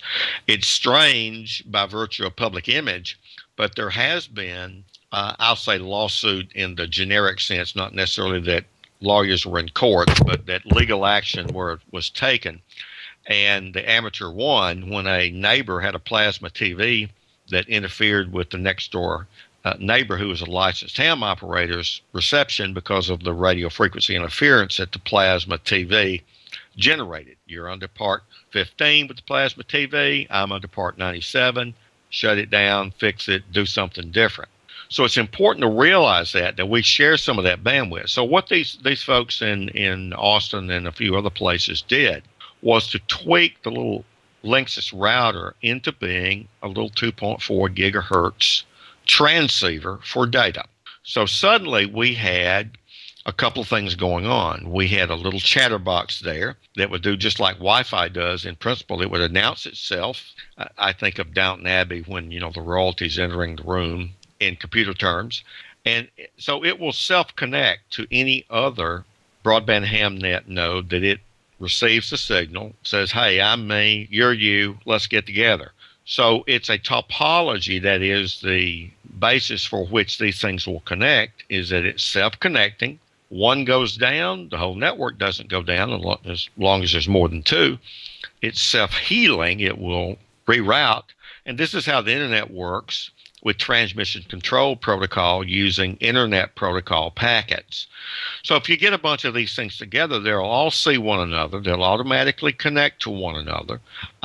strange by virtue of public image, but there has been, I'll say, lawsuit in the generic sense, not necessarily that lawyers were in court, but that legal action was taken. And the amateur won when a neighbor had a plasma TV that interfered with the next door neighbor, who was a licensed ham operator's reception because of the radio frequency interference that the plasma TV generated. You're under Part 15 with the plasma TV. I'm under Part 97. Shut it down, fix it, do something different. So it's important to realize that we share some of that bandwidth. So what these folks in Austin and a few other places did was to tweak the little Linksys router into being a little 2.4 gigahertz transceiver for data. So suddenly we had a couple of things going on. We had a little chatterbox there that would do just like Wi-Fi does in principle. It would announce itself. I think of Downton Abbey when, the royalty's entering the room in computer terms. And so it will self-connect to any other broadband hamnet node that it receives the signal, says, hey, I'm me, you're you, let's get together. So it's a topology that is the basis for which these things will connect, is that it's self-connecting. One goes down, the whole network doesn't go down as long as there's more than two. It's self-healing. It will reroute. And this is how the internet works with transmission control protocol using internet protocol packets. So if you get a bunch of these things together, they'll all see one another. They'll automatically connect to one another,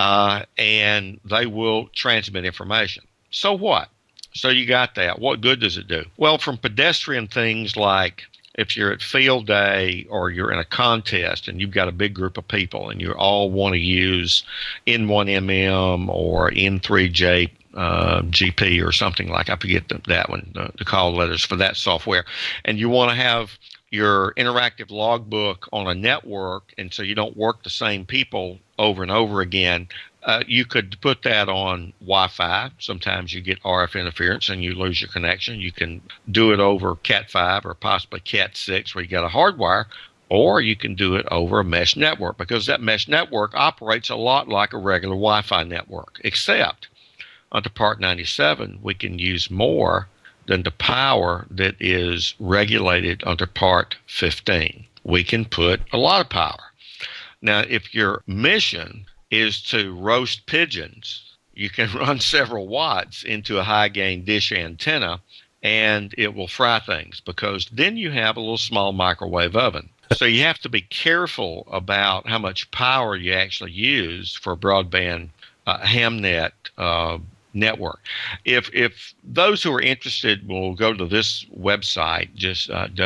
and they will transmit information. So what? So you got that. What good does it do? Well, from pedestrian things like if you're at field day or you're in a contest and you've got a big group of people and you all want to use N1MM or N3J GP or something like, I forget that one, the call letters for that software, and you want to have your interactive logbook on a network, and so you don't work the same people over and over again, you could put that on Wi-Fi. Sometimes you get RF interference and you lose your connection. You can do it over Cat5 or possibly Cat6 where you got a hardwire, or you can do it over a mesh network, because that mesh network operates a lot like a regular Wi-Fi network, except under Part 97, we can use more than the power that is regulated under Part 15. We can put a lot of power. Now, if your mission is to roast pigeons, you can run several watts into a high-gain dish antenna, and it will fry things, because then you have a little small microwave oven. So you have to be careful about how much power you actually use for a broadband hamnet network. If those who are interested will go to this website, just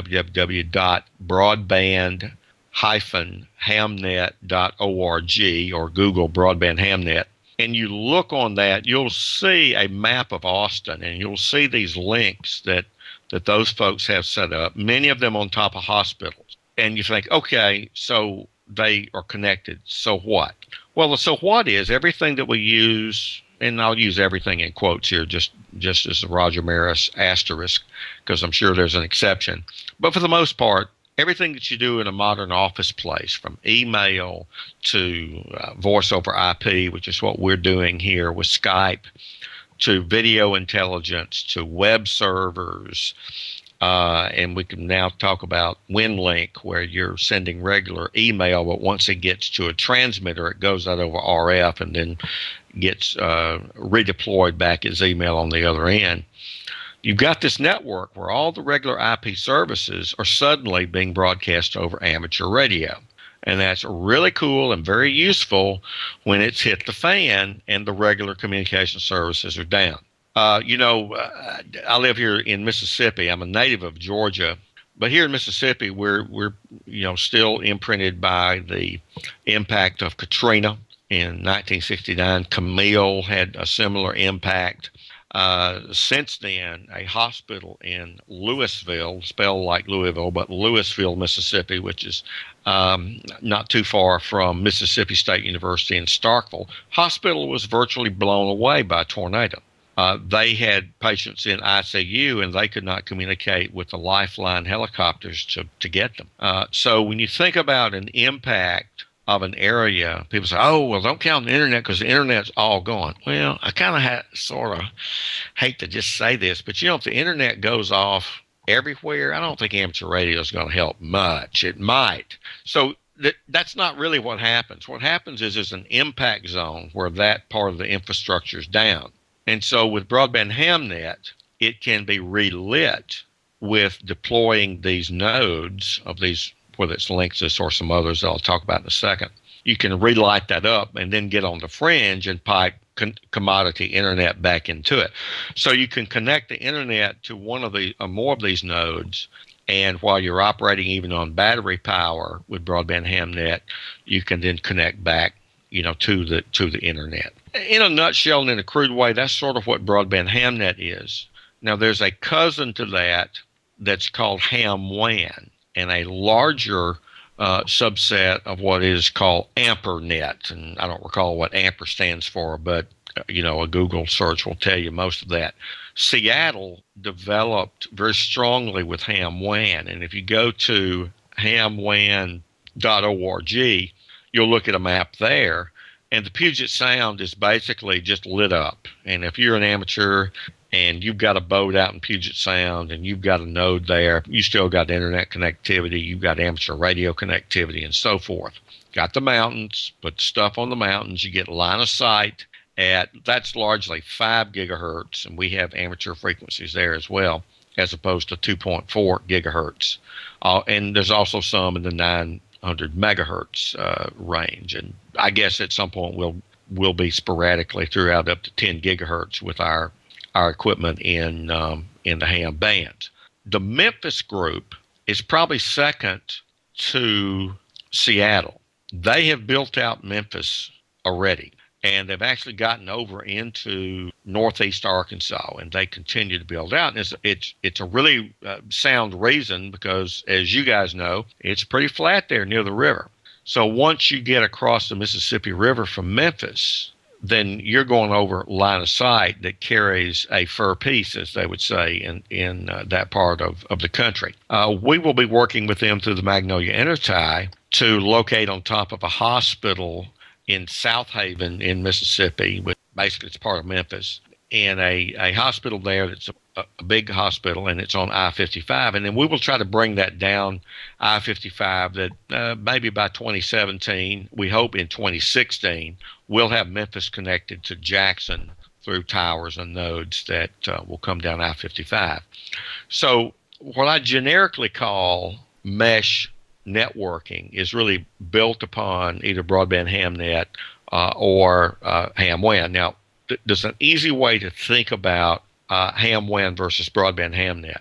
www.broadband-hamnet.org or Google broadband hamnet, and you look on that, you'll see a map of Austin, and you'll see these links that those folks have set up, many of them on top of hospitals. And you think, okay, so they are connected, so what? Well, the so what is everything that we use and I'll use everything in quotes here, just as a Roger Maris asterisk, because I'm sure there's an exception. But for the most part, everything that you do in a modern office place, from email to voice over IP, which is what we're doing here with Skype, to video intelligence, to web servers, and we can now talk about WinLink, where you're sending regular email, but once it gets to a transmitter, it goes out over RF and then gets redeployed back as email on the other end. You've got this network where all the regular IP services are suddenly being broadcast over amateur radio. And that's really cool and very useful when it's hit the fan and the regular communication services are down. I live here in Mississippi. I'm a native of Georgia, but here in Mississippi, we're still imprinted by the impact of Katrina in 1969. Camille had a similar impact. Since then, a hospital in Louisville, spelled like Louisville, but Louisville, Mississippi, which is not too far from Mississippi State University in Starkville, hospital was virtually blown away by a tornado. They had patients in ICU, and they could not communicate with the Lifeline helicopters to get them. So when you think about an impact of an area, people say, oh, well, don't count the internet because the internet's all gone. Well, I kind of sort of hate to just say this, but, if the internet goes off everywhere, I don't think amateur radio is going to help much. It might. So that's not really what happens. What happens is there's an impact zone where that part of the infrastructure is down. And so with broadband HamNet, it can be relit with deploying these nodes of these, whether it's Linksys or some others that I'll talk about in a second. You can relight that up and then get on the fringe and pipe commodity internet back into it. So you can connect the internet to one of the more of these nodes, and while you're operating even on battery power with broadband HamNet, you can then connect back, to the internet. In a nutshell and in a crude way, that's sort of what broadband HamNet is. Now, there's a cousin to that that's called HamWAN, and a larger subset of what is called AmperNet. And I don't recall what Amper stands for, but a Google search will tell you most of that. Seattle developed very strongly with HamWAN, and if you go to hamwan.org, you'll look at a map there, and the Puget Sound is basically just lit up. And if you're an amateur and you've got a boat out in Puget Sound and you've got a node there, you still got internet connectivity, you've got amateur radio connectivity, and so forth. Got the mountains, put stuff on the mountains, you get line of sight that's largely 5 gigahertz, and we have amateur frequencies there as well, as opposed to 2.4 gigahertz. And there's also some in the 900 megahertz range, and I guess at some point we'll be sporadically throughout up to 10 gigahertz with our equipment in the ham band. The Memphis group is probably second to Seattle. They have built out Memphis already, and they've actually gotten over into northeast Arkansas, and they continue to build out. And it's a really sound reason, because, as you guys know, it's pretty flat there near the river. So once you get across the Mississippi River from Memphis, then you're going over line of sight that carries a fur piece, as they would say in that part of the country. We will be working with them through the Magnolia Intertie to locate on top of a hospital in South Haven in Mississippi, which basically it's part of Memphis, and a hospital there that's a big hospital, and it's on I-55. And then we will try to bring that down I-55 that maybe by 2017, we hope in 2016, we'll have Memphis connected to Jackson through towers and nodes that will come down I-55. So what I generically call mesh networking is really built upon either broadband HamNet or HamWAN. Now, there's an easy way to think about HamWAN versus broadband HamNet.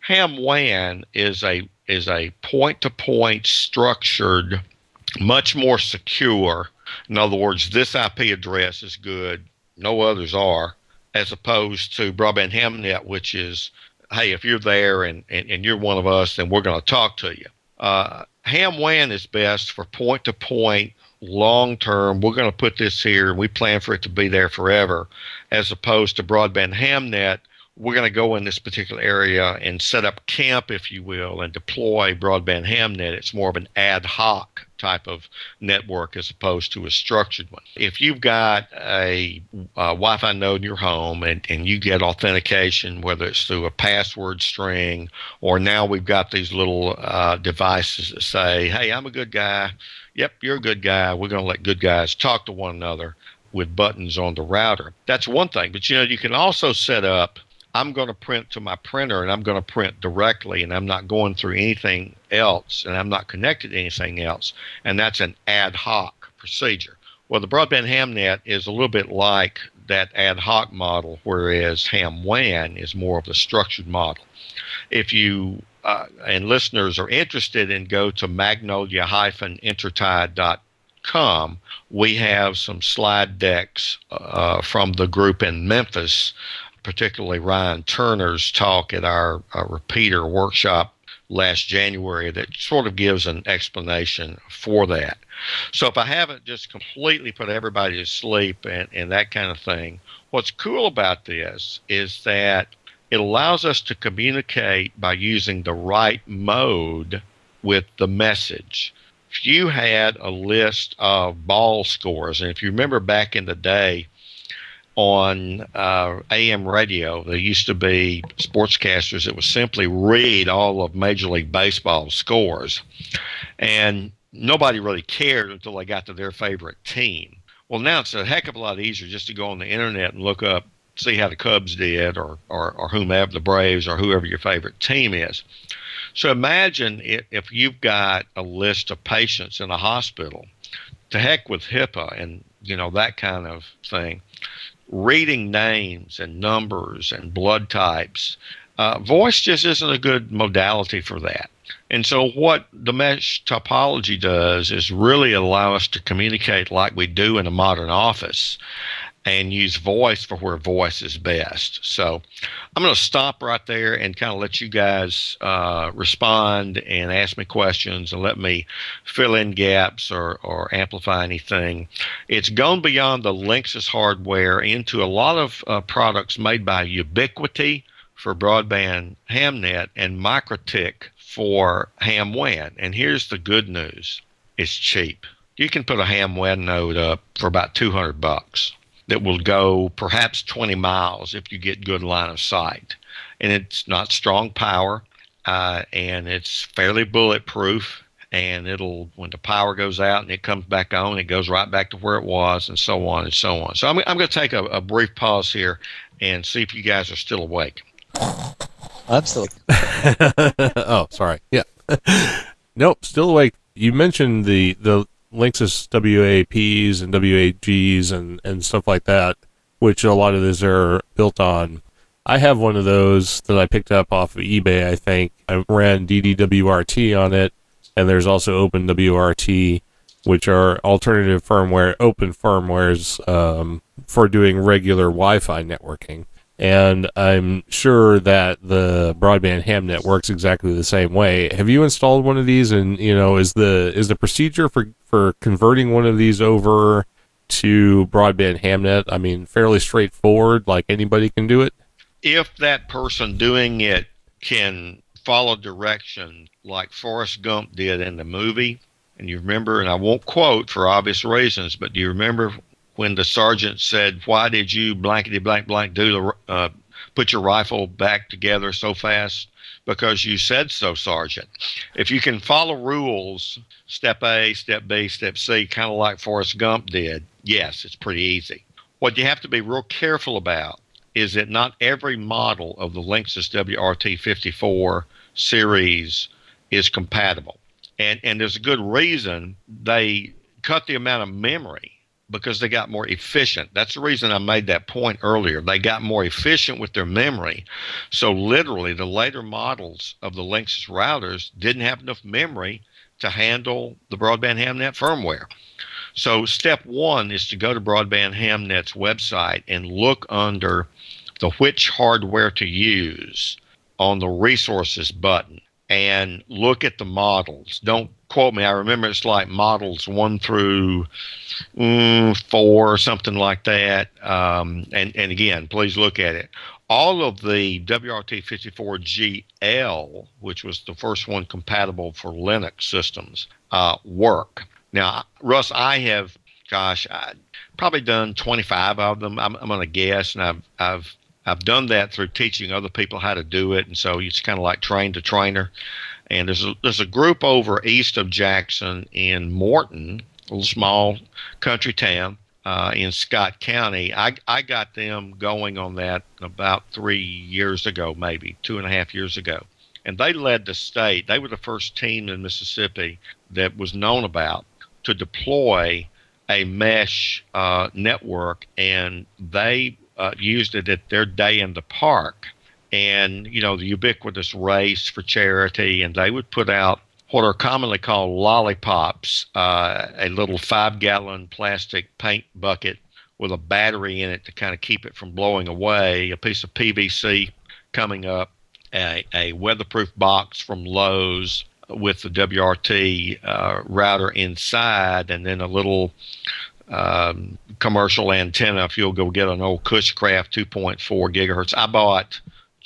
HamWAN is a point-to-point structured, much more secure. In other words, this IP address is good, no others are, as opposed to broadband HamNet, which is, hey, if you're there and you're one of us, then we're going to talk to you. HamWAN is best for point-to-point long term, we're going to put this here and we plan for it to be there forever, as opposed to broadband Hamnet. We're going to go in this particular area and set up camp, if you will, and deploy broadband Hamnet. It's more of an ad hoc type of network as opposed to a structured one. If you've got a Wi-Fi node in your home and you get authentication, whether it's through a password string, or now we've got these little devices that say, hey, I'm a good guy. Yep, you're a good guy. We're going to let good guys talk to one another with buttons on the router. That's one thing. But, you can also set up, I'm going to print to my printer and I'm going to print directly and I'm not going through anything else and I'm not connected to anything else. And that's an ad hoc procedure. Well, the broadband Hamnet is a little bit like that ad hoc model, whereas Ham WAN is more of the structured model. If you and listeners are interested, in go to magnolia-intertie.com. We have some slide decks from the group in Memphis, particularly Ryan Turner's talk at our repeater workshop last January, that sort of gives an explanation for that. So if I haven't just completely put everybody to sleep and that kind of thing, what's cool about this is that it allows us to communicate by using the right mode with the message. If you had a list of ball scores, and if you remember back in the day, on AM radio, there used to be sportscasters that would simply read all of Major League Baseball scores, and nobody really cared until they got to their favorite team. Well, now it's a heck of a lot easier just to go on the internet and look up, see how the Cubs did, or whomever, the Braves, or whoever your favorite team is. So imagine if you've got a list of patients in a hospital, to heck with HIPAA and that kind of thing, reading names and numbers and blood types. Voice just isn't a good modality for that. And so what the mesh topology does is really allow us to communicate like we do in a modern office and use voice for where voice is best. So I'm going to stop right there and kind of let you guys respond and ask me questions and let me fill in gaps or amplify anything. It's gone beyond the Linksys hardware into a lot of products made by Ubiquiti for broadband Hamnet and MikroTik for Ham WAN. And here's the good news. It's cheap. You can put a Ham WAN node up for about $200. That will go perhaps 20 miles if you get good line of sight. And it's not strong power, and it's fairly bulletproof, and when the power goes out and it comes back on, it goes right back to where it was, and so on and so on. So I'm going to take a brief pause here and see if you guys are still awake. Absolutely. Oh, sorry. Yeah. Nope, still awake. You mentioned the Linksys WAPs and WAGs and stuff like that, which a lot of these are built on. I have one of those that I picked up off of eBay, I think. I ran DDWRT on it, and there's also OpenWRT, which are alternative firmware, open firmwares for doing regular Wi-Fi networking. And I'm sure that the broadband Hamnet works exactly the same way. Have you installed one of these? And is the procedure for converting one of these over to broadband Hamnet, fairly straightforward? Like anybody can do it? If that person doing it can follow direction like Forrest Gump did in the movie, and you remember, and I won't quote for obvious reasons, but do you remember when the sergeant said, "Why did you blankety blank blank do put your rifle back together so fast?" Because you said so, Sergeant. If you can follow rules, step A, step B, step C, kind of like Forrest Gump did, yes, it's pretty easy. What you have to be real careful about is that not every model of the Linksys WRT54 series is compatible. And there's a good reason they cut the amount of memory, because they got more efficient. That's the reason I made that point earlier. They got more efficient with their memory. So literally, the later models of the Linksys routers didn't have enough memory to handle the broadband Hamnet firmware. So step one is to go to Broadband Hamnet's website and look under the which hardware to use on the resources button. and look at the models. Don't quote me. I remember it's like models 1 through 4 or something like that. And again, please look at it. All of the WRT54GL, which was the first one compatible for Linux systems, work. Now, Russ, I have, I've probably done 25 of them. I'm going to guess, and I've done that through teaching other people how to do it, and so it's kind of like train the trainer. And there's a group over east of Jackson in Morton, a little small country town in Scott County. I got them going on that about 3 years ago, maybe 2.5 years ago. And they led the state. They were the first team in Mississippi that was known about to deploy a mesh network, and they used it at their day in the park. And, you know, the ubiquitous race for charity, and they would put out what are commonly called lollipops, a little 5-gallon plastic paint bucket with a battery in it to kind of keep it from blowing away, a piece of PVC coming up, a weatherproof box from Lowe's with the WRT router inside, and then a little commercial antenna if you'll go get an old Cushcraft 2.4 gigahertz. I bought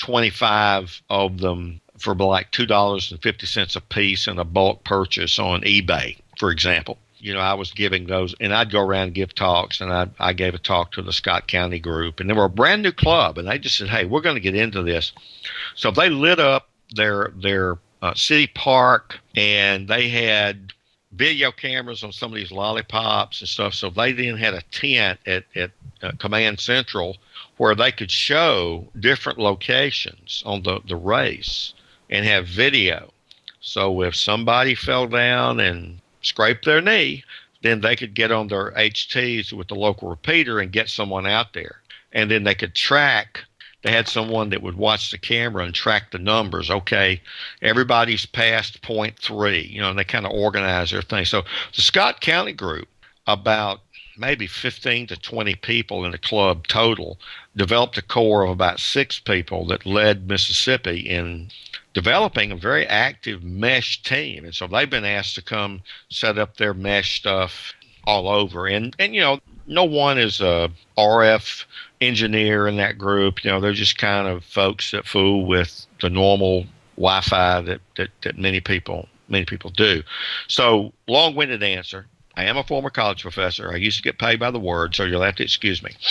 25 of them for like $2.50 a piece in a bulk purchase on eBay, for example. You know, I was giving those, and I'd go around and give talks, and I gave a talk to the Scott County group, and they were a brand new club, and they just said, hey, we're going to get into this. So they lit up their city park, and they had video cameras on some of these lollipops and stuff. So they then had a tent at Command Central where they could show different locations on the race and have video. So if somebody fell down and scraped their knee, then they could get on their HTs with the local repeater and get someone out there. And then they could track. They had someone that would watch the camera and track the numbers. Okay, everybody's past 0.3, you know, and they kind of organize their thing. So the Scott County group, about maybe 15 to 20 people in the club total, developed a core of about 6 people that led Mississippi in developing a very active mesh team. And so they've been asked to come set up their mesh stuff all over. And you know, no one is a RF engineer in that group. You know, they're just kind of folks that fool with the normal Wi-Fi that many people do. So, long-winded answer. I am a former college professor. I used to get paid by the word, so you'll have to excuse me.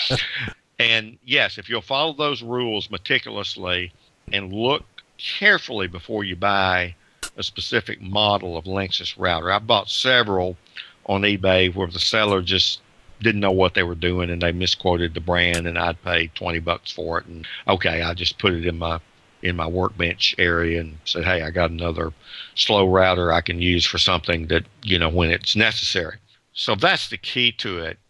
And yes, if you'll follow those rules meticulously and look carefully before you buy a specific model of Linksys router. I bought several on eBay where the seller just didn't know what they were doing and they misquoted the brand, and I'd paid $20 for it. And okay, I just put it in my workbench area and said, hey, I got another slow router I can use for something that, you know, when it's necessary. So that's the key to it.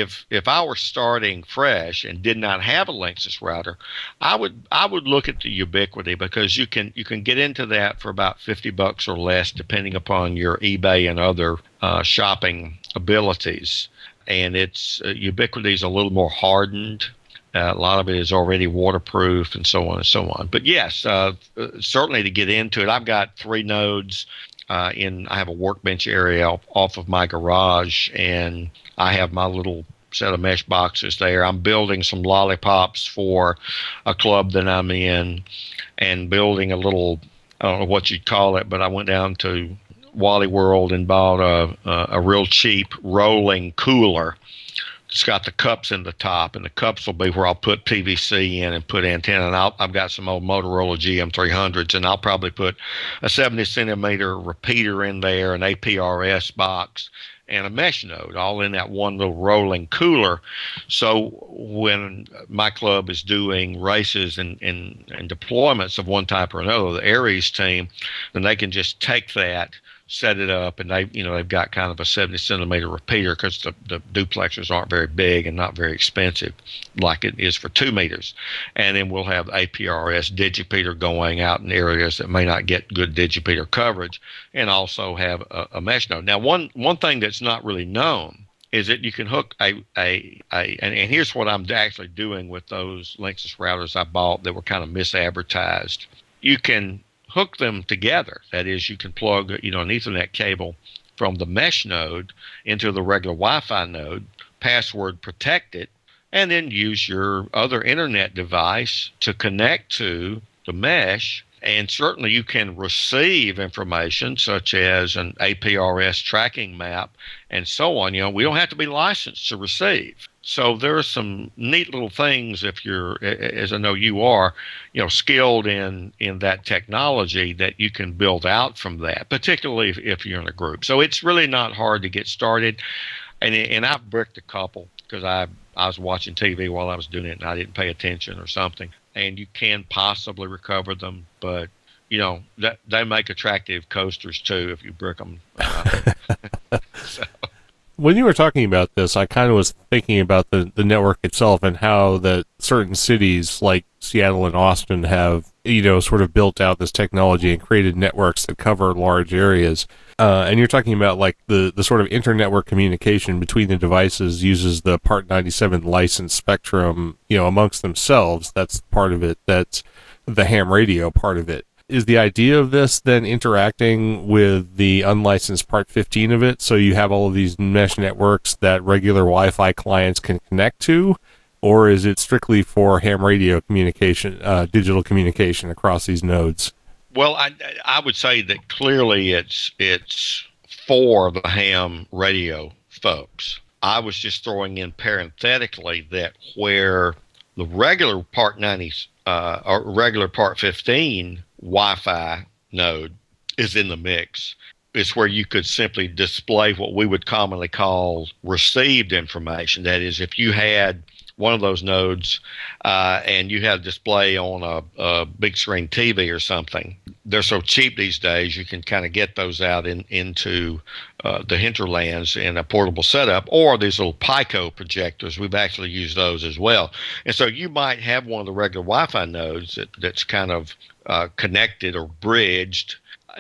If I were starting fresh and did not have a Linksys router, I would look at the Ubiquiti, because you can get into that for about $50 or less, depending upon your eBay and other shopping abilities. And it's Ubiquiti is a little more hardened. A lot of it is already waterproof and so on and so on. But yes, certainly to get into it, I've got 3 nodes. I have a workbench area off of my garage, and I have my little set of mesh boxes there. I'm building some lollipops for a club that I'm in, and building a little, I don't know what you'd call it, but I went down to Wally World and bought a real cheap rolling cooler. It's got the cups in the top, and the cups will be where I'll put PVC in and put antenna. And I've got some old Motorola GM300s, and I'll probably put a 70-centimeter repeater in there, an APRS box, and a mesh node, all in that one little rolling cooler. So when my club is doing races and deployments of one type or another, the Aries team, then they can just take that, set it up, and they've got kind of a 70-centimeter repeater, because the duplexers aren't very big and not very expensive like it is for 2 meters. And then we'll have APRS digipeater going out in areas that may not get good digipeter coverage, and also have a mesh node. Now, one thing that's not really known is that you can hook and here's what I'm actually doing with those Linksys routers I bought that were kind of misadvertised. You can hook them together. That is, you can plug, an Ethernet cable from the mesh node into the regular Wi-Fi node, password protect it, and then use your other internet device to connect to the mesh. And certainly you can receive information such as an APRS tracking map and so on. We don't have to be licensed to receive. So there are some neat little things if you're, as I know you are, skilled in that technology that you can build out from that, particularly if you're in a group. So it's really not hard to get started. And I've bricked a couple because I was watching TV while I was doing it and I didn't pay attention or something. And you can possibly recover them, but they make attractive coasters too if you brick them. So. When you were talking about this, I kind of was thinking about the network itself and how that certain cities like Seattle and Austin have, sort of built out this technology and created networks that cover large areas. And you're talking about like the sort of inter-network communication between the devices uses the Part 97 licensed spectrum, amongst themselves. That's part of it. That's the ham radio part of it. Is the idea of this then interacting with the unlicensed Part 15 of it, so you have all of these mesh networks that regular Wi-Fi clients can connect to, or is it strictly for ham radio communication, digital communication across these nodes? Well, I would say that clearly it's for the ham radio folks. I was just throwing in parenthetically that where the regular Part 90 or regular Part 15 Wi-Fi node is in the mix, it's where you could simply display what we would commonly call received information. That is, if you had one of those nodes and you had a display on a big screen TV or something, they're so cheap these days you can kind of get those out into the hinterlands in a portable setup, or these little Pico projectors. We've actually used those as well. And so you might have one of the regular Wi-Fi nodes that's kind of connected or bridged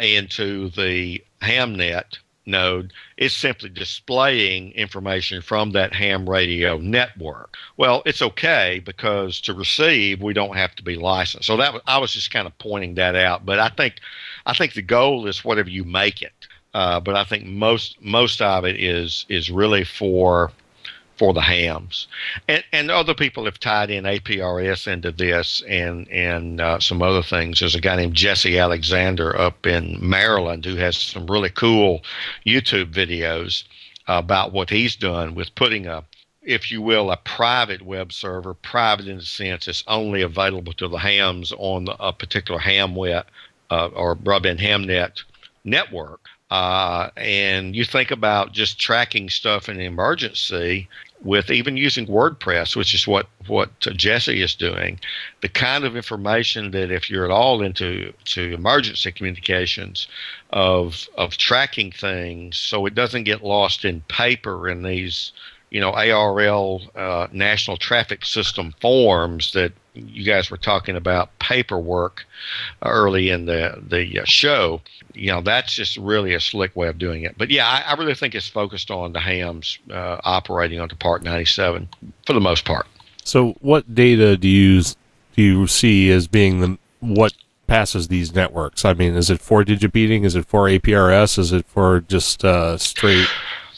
into the HamNet node. Is simply displaying information from that ham radio network. Well, it's okay because to receive we don't have to be licensed. So I was just kind of pointing that out. But I think the goal is whatever you make it. But I think most of it is really for the hams, and other people have tied in APRS into this and some other things. There's a guy named Jesse Alexander up in Maryland who has some really cool YouTube videos about what he's done with putting if you will, a private web server, private in the sense it's only available to the hams on a particular HamWet or broadband HamNet network. And you think about just tracking stuff in an emergency with even using WordPress, which is what Jesse is doing, the kind of information that if you're at all into emergency communications of tracking things so it doesn't get lost in paper in these ARL National Traffic System forms that you guys were talking about paperwork early in the show. That's just really a slick way of doing it. But yeah, I really think it's focused on the hams operating on the Part 97 for the most part. So what data do you see as being what passes these networks? I mean, is it for digibeating? Is it for APRS? Is it for just straight?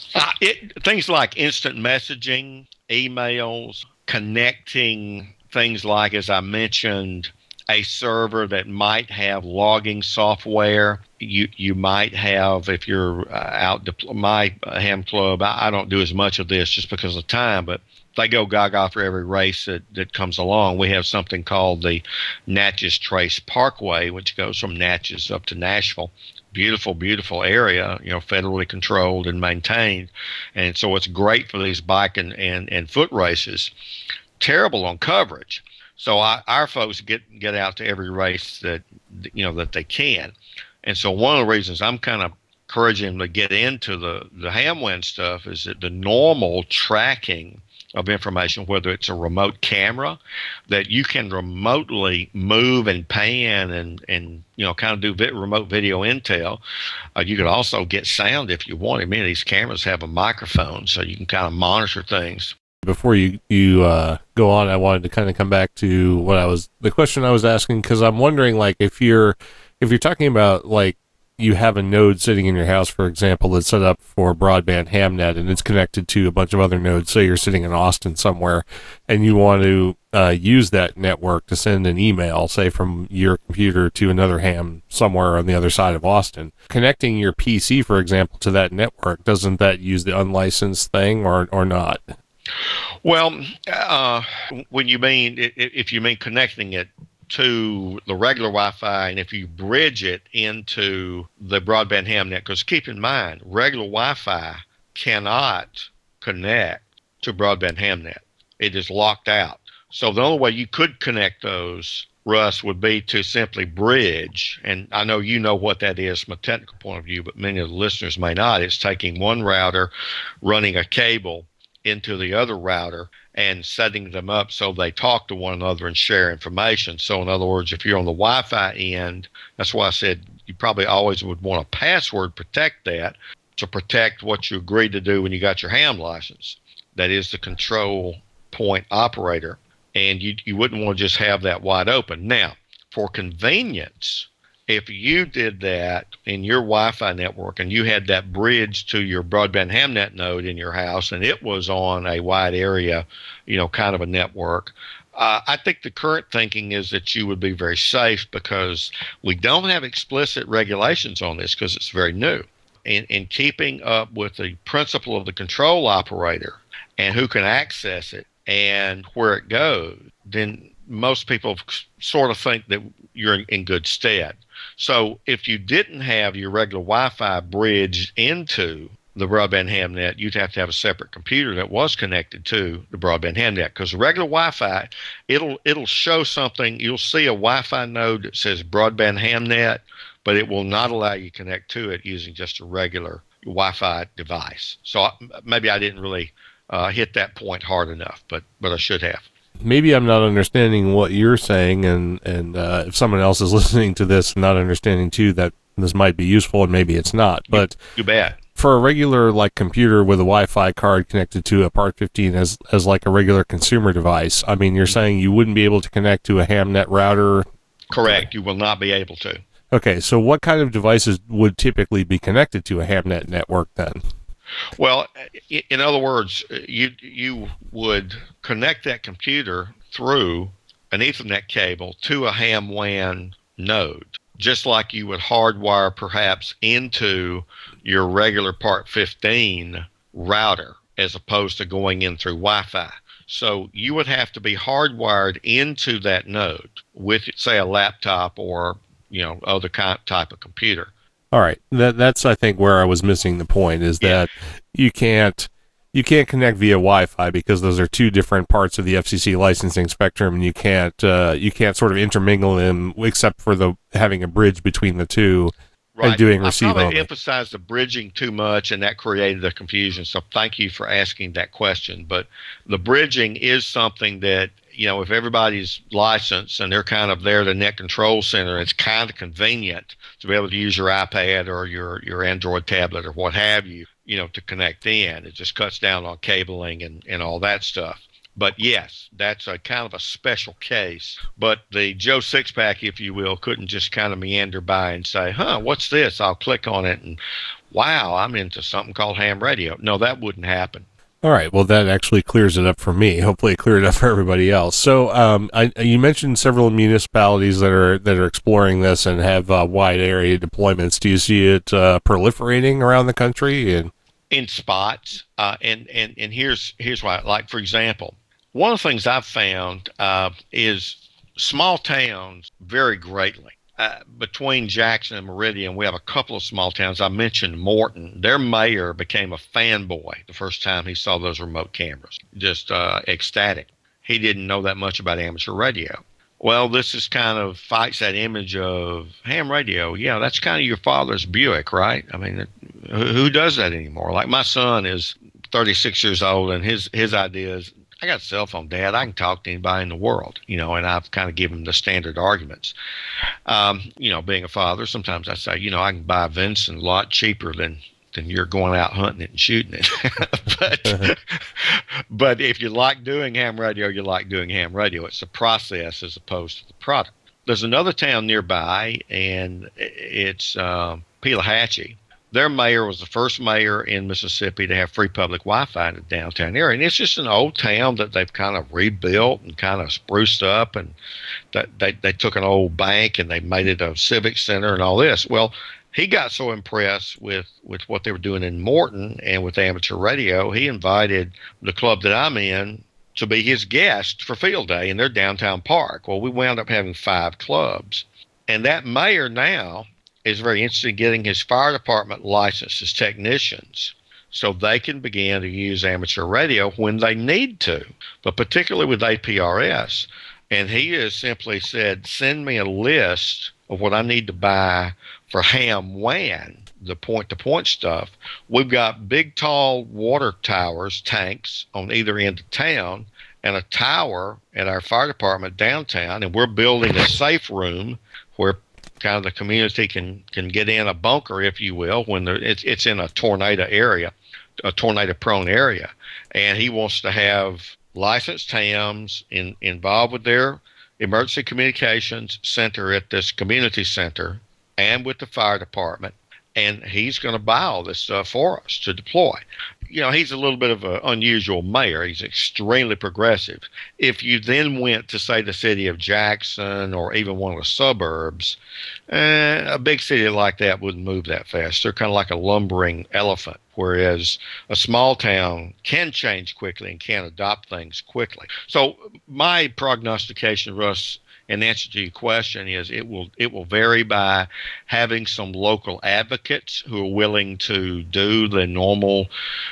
Things like instant messaging, emails, connecting things like, as I mentioned, a server that might have logging software. You might have, if you're out, my ham club, I don't do as much of this just because of time, but they go gaga for every race that comes along. We have something called the Natchez Trace Parkway, which goes from Natchez up to Nashville. Beautiful, beautiful area, federally controlled and maintained. And so it's great for these bike and foot races. Terrible on coverage. So our folks get out to every race that they can. And so one of the reasons I'm kind of encouraging them to get into the HamWin stuff is that the normal tracking of information, whether it's a remote camera that you can remotely move and pan and kind of do remote video intel. You could also get sound if you want. Many of these cameras have a microphone, so you can kind of monitor things. Before you go on, I wanted to kind of come back to the question I was asking, because I'm wondering, like, if you're if you're talking about like you have a node sitting in your house, for example, that's set up for broadband Hamnet and it's connected to a bunch of other nodes. Say you're sitting in Austin somewhere and you want to use that network to send an email, say from your computer to another ham somewhere on the other side of Austin. Connecting your PC, for example, to that network, doesn't that use the unlicensed thing or not? Well, when you mean, if you mean connecting it to the regular Wi-Fi, and if you bridge it into the broadband Hamnet, because keep in mind, regular Wi-Fi cannot connect to broadband Hamnet. It is locked out. So the only way you could connect those, Russ, would be to simply bridge, and I know you know what that is from a technical point of view, but many of the listeners may not. It's taking one router, running a cable into the other router, and setting them up so they talk to one another and share information. So in other words, if you're on the Wi-Fi end, that's why I said you probably always would want to password protect that to protect what you agreed to do when you got your ham license. That is the control point operator. And you wouldn't want to just have that wide open. Now, for convenience, if you did that in your Wi-Fi network and you had that bridge to your broadband Hamnet node in your house and it was on a wide area, kind of a network, I think the current thinking is that you would be very safe because we don't have explicit regulations on this because it's very new. In keeping up with the principle of the control operator and who can access it and where it goes, then most people sort of think that you're in good stead. So if you didn't have your regular Wi-Fi bridged into the broadband Hamnet, you'd have to have a separate computer that was connected to the broadband Hamnet, because regular Wi-Fi, it'll show something. You'll see a Wi-Fi node that says broadband Hamnet, but it will not allow you to connect to it using just a regular Wi-Fi device. So maybe I didn't really hit that point hard enough, but I should have. Maybe I'm not understanding what you're saying, and if someone else is listening to this and not understanding too, that this might be useful, and maybe it's not. But you bet. For a regular computer with a Wi-Fi card connected to a Part 15 as like a regular consumer device, I mean, you're saying you wouldn't be able to connect to a Hamnet router? Correct. You will not be able to. Okay, so what kind of devices would typically be connected to a Hamnet network then? Well, in other words, you would connect that computer through an Ethernet cable to a ham WAN node, just like you would hardwire perhaps into your regular Part 15 router as opposed to going in through Wi-Fi. So you would have to be hardwired into that node with, say, a laptop or other type of computer. All right, that's I think where I was missing the point is that you can't connect via Wi-Fi because those are two different parts of the FCC licensing spectrum, and you can't sort of intermingle them except for having a bridge between the two. Right. And doing receive only. I probably emphasized the bridging too much, and that created the confusion. So thank you for asking that question. But the bridging is something that, if everybody's licensed and they're kind of there, the net control center, it's kind of convenient to be able to use your iPad or your Android tablet or what have you, to connect in. It just cuts down on cabling and all that stuff. But yes, that's a kind of a special case. But the Joe Sixpack, if you will, couldn't just kind of meander by and say, what's this? I'll click on it and wow, I'm into something called ham radio. No, that wouldn't happen. All right. Well, that actually clears it up for me. Hopefully it cleared it up for everybody else. So you mentioned several municipalities that are exploring this and have wide area deployments. Do you see it proliferating around the country? In spots. And here's why. Like, for example, one of the things I've found is small towns vary greatly. Between Jackson and Meridian, we have a couple of small towns. I mentioned Morton. Their mayor became a fanboy the first time he saw those remote cameras, just ecstatic. He didn't know that much about amateur radio. Well, this is kind of fights that image of ham radio. Yeah, that's kind of your father's Buick, right? I mean, who does that anymore? Like my son is 36 years old, and his idea is, I got a cell phone, Dad. I can talk to anybody in the world, and I've kind of given him the standard arguments. Being a father, sometimes I say, I can buy a Vincent a lot cheaper than you're going out hunting it and shooting it. But if you like doing ham radio, you like doing ham radio. It's the process as opposed to the product. there's another town nearby, and it's Pelahatchie. Their mayor was the first mayor in Mississippi to have free public Wi-Fi in the downtown area. And it's just an old town that they've kind of rebuilt and kind of spruced up. And they took an old bank and they made it a civic center and all this. Well, he got so impressed with what they were doing in Morton and with amateur radio, he invited the club that I'm in to be his guest for field day in their downtown park. Well, we wound up having 5 clubs. And that mayor now is very interested in getting his fire department licensed as technicians so they can begin to use amateur radio when they need to, but particularly with APRS. And he has simply said, send me a list of what I need to buy for ham WAN, the point-to-point stuff. We've got big, tall water towers, tanks on either end of town, and a tower at our fire department downtown, and we're building a safe room where kind of the community can get in a bunker, if you will, when it's in a tornado area, a tornado-prone area. And he wants to have licensed hams involved with their emergency communications center at this community center and with the fire department. And he's going to buy all this stuff for us to deploy. You know, he's a little bit of an unusual mayor. He's extremely progressive. If you then went to, say, the city of Jackson or even one of the suburbs, a big city like that wouldn't move that fast. They're kind of like a lumbering elephant, whereas a small town can change quickly and can adopt things quickly. So my prognostication, Russ, in answer to your question, is it will vary by having some local advocates who are willing to do the normal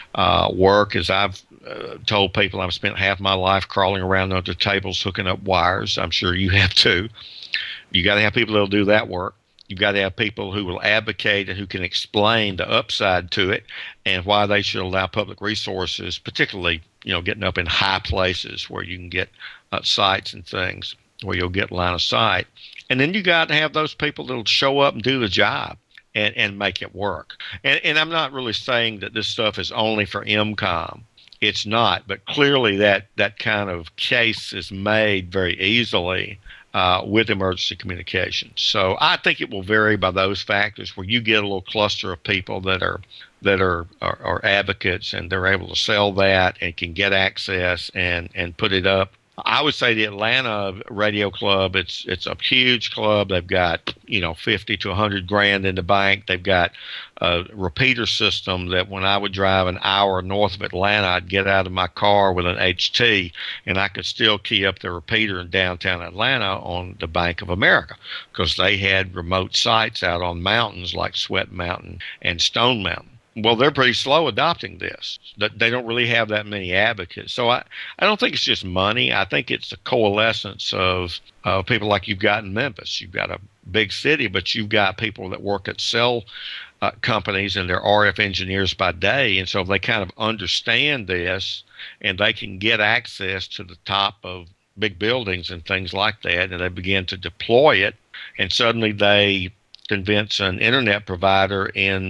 work. As I've told people, I've spent half my life crawling around under tables hooking up wires. I'm sure you have too. You got to have people that'll do that work. You've got to have people who will advocate and who can explain the upside to it and why they should allow public resources, particularly, you know, getting up in high places where you can get sites and things where you'll get line of sight. And then you got to have those people that'll show up and do the job and make it work. And I'm not really saying that this stuff is only for EMCOM. It's not, but clearly that kind of case is made very easily with emergency communications. So I think it will vary by those factors where you get a little cluster of people that are advocates and they're able to sell that and can get access and put it up. I would say the Atlanta Radio Club, it's a huge club. They've got, you know, 50 to 100 grand in the bank. They've got a repeater system that when I would drive an hour north of Atlanta, I'd get out of my car with an HT and I could still key up the repeater in downtown Atlanta on the Bank of America because they had remote sites out on mountains like Sweat Mountain and Stone Mountain. Well, they're pretty slow adopting this. They don't really have that many advocates. So I don't think it's just money. I think it's the coalescence of people like you've got in Memphis. You've got a big city, but you've got people that work at cell companies and they're RF engineers by day. And so they kind of understand this and they can get access to the top of big buildings and things like that. And they begin to deploy it. And suddenly they convince an internet provider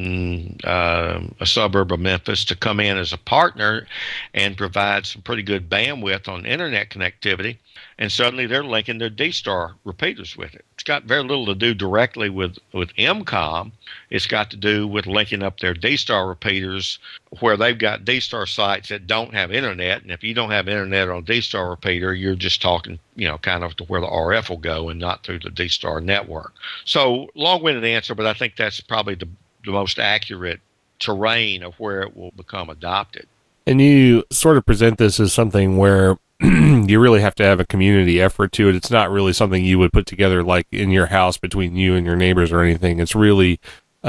in a suburb of Memphis to come in as a partner and provide some pretty good bandwidth on internet connectivity. And suddenly they're linking their D-Star repeaters with it. It's got very little to do directly with EMCOM. It's got to do with linking up their D-Star repeaters where they've got D-Star sites that don't have internet. And if you don't have internet on a D-Star repeater, you're just talking, you know, kind of to where the RF will go and not through the D-Star network. So long-winded answer, but I think that's probably the most accurate terrain of where it will become adopted. And you sort of present this as something where you really have to have a community effort to it. It's not really something you would put together like in your house between you and your neighbors or anything. It's really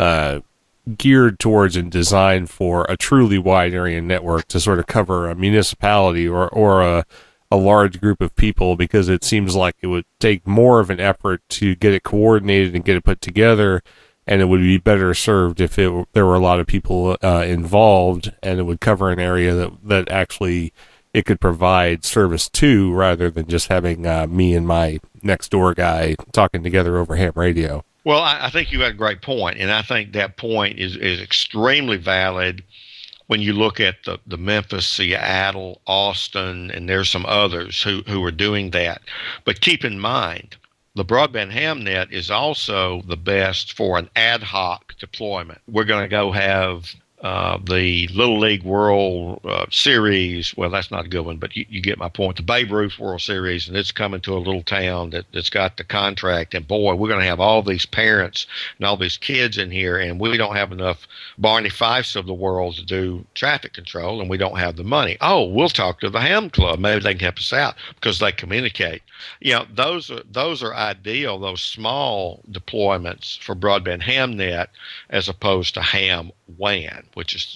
geared towards and designed for a truly wide area network to sort of cover a municipality or a large group of people, because it seems like it would take more of an effort to get it coordinated and get it put together, and it would be better served if there were a lot of people involved, and it would cover an area that actually it could provide service to, rather than just having me and my next door guy talking together over ham radio. Well, I think you had a great point, and I think that point is extremely valid when you look at the Memphis, Seattle, Austin, and there's some others who are doing that. But keep in mind, the broadband hamnet is also the best for an ad hoc deployment. We're going to go have the Little League World Series. Well, that's not a good one, but you get my point. The Babe Ruth World Series, and it's coming to a little town that's got the contract. And boy, we're going to have all these parents and all these kids in here, and we don't have enough Barney Fifes of the world to do traffic control, and we don't have the money. Oh, we'll talk to the Ham Club. Maybe they can help us out because they communicate. Those are ideal, those small deployments for broadband hamnet as opposed to ham WAN, which is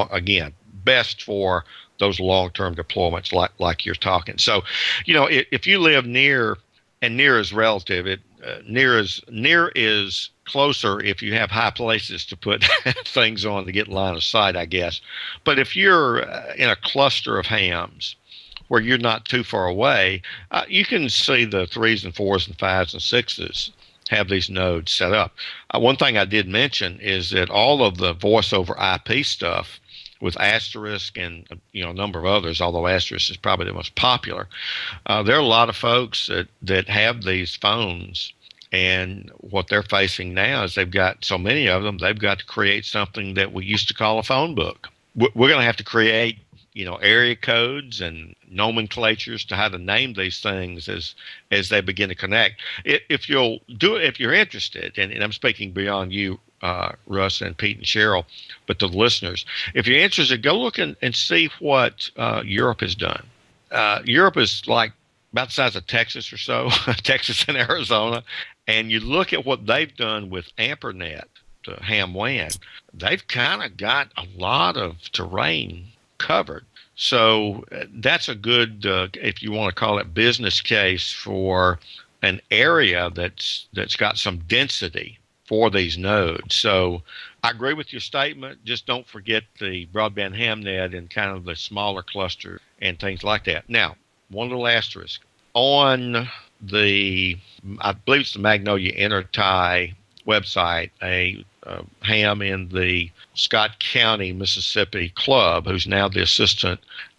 best for those long-term deployments like you're talking. So, if you live near, and near is relative, near is closer if you have high places to put things on to get line of sight, I guess. But if you're in a cluster of hams where you're not too far away, you can see the 3s and 4s and 5s and 6s have these nodes set up. One thing I did mention is that all of the voice over IP stuff with Asterisk and a number of others, although Asterisk is probably the most popular, there are a lot of folks that have these phones, and what they're facing now is they've got so many of them, they've got to create something that we used to call a phone book. We're going to have to create area codes and nomenclatures to how to name these things as they begin to connect. If you'll do it, if you're interested, and I'm speaking beyond you, Russ and Pete and Cheryl, but to the listeners, if you're interested, go look and see what Europe has done. Europe is like about the size of Texas or so, Texas and Arizona, and you look at what they've done with AmperNet, ham WAN, they've kind of got a lot of terrain covered. So that's a good, if you want to call it, business case for an area that's got some density for these nodes. So I agree with your statement. Just don't forget the broadband hamnet and kind of the smaller cluster and things like that. Now, one little asterisk. On the, I believe it's the Magnolia Intertie website, a ham in the Scott County, Mississippi club, who's now the assistant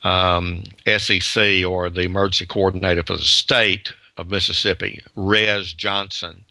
SEC or the emergency coordinator for the state of Mississippi, Rez Johnson,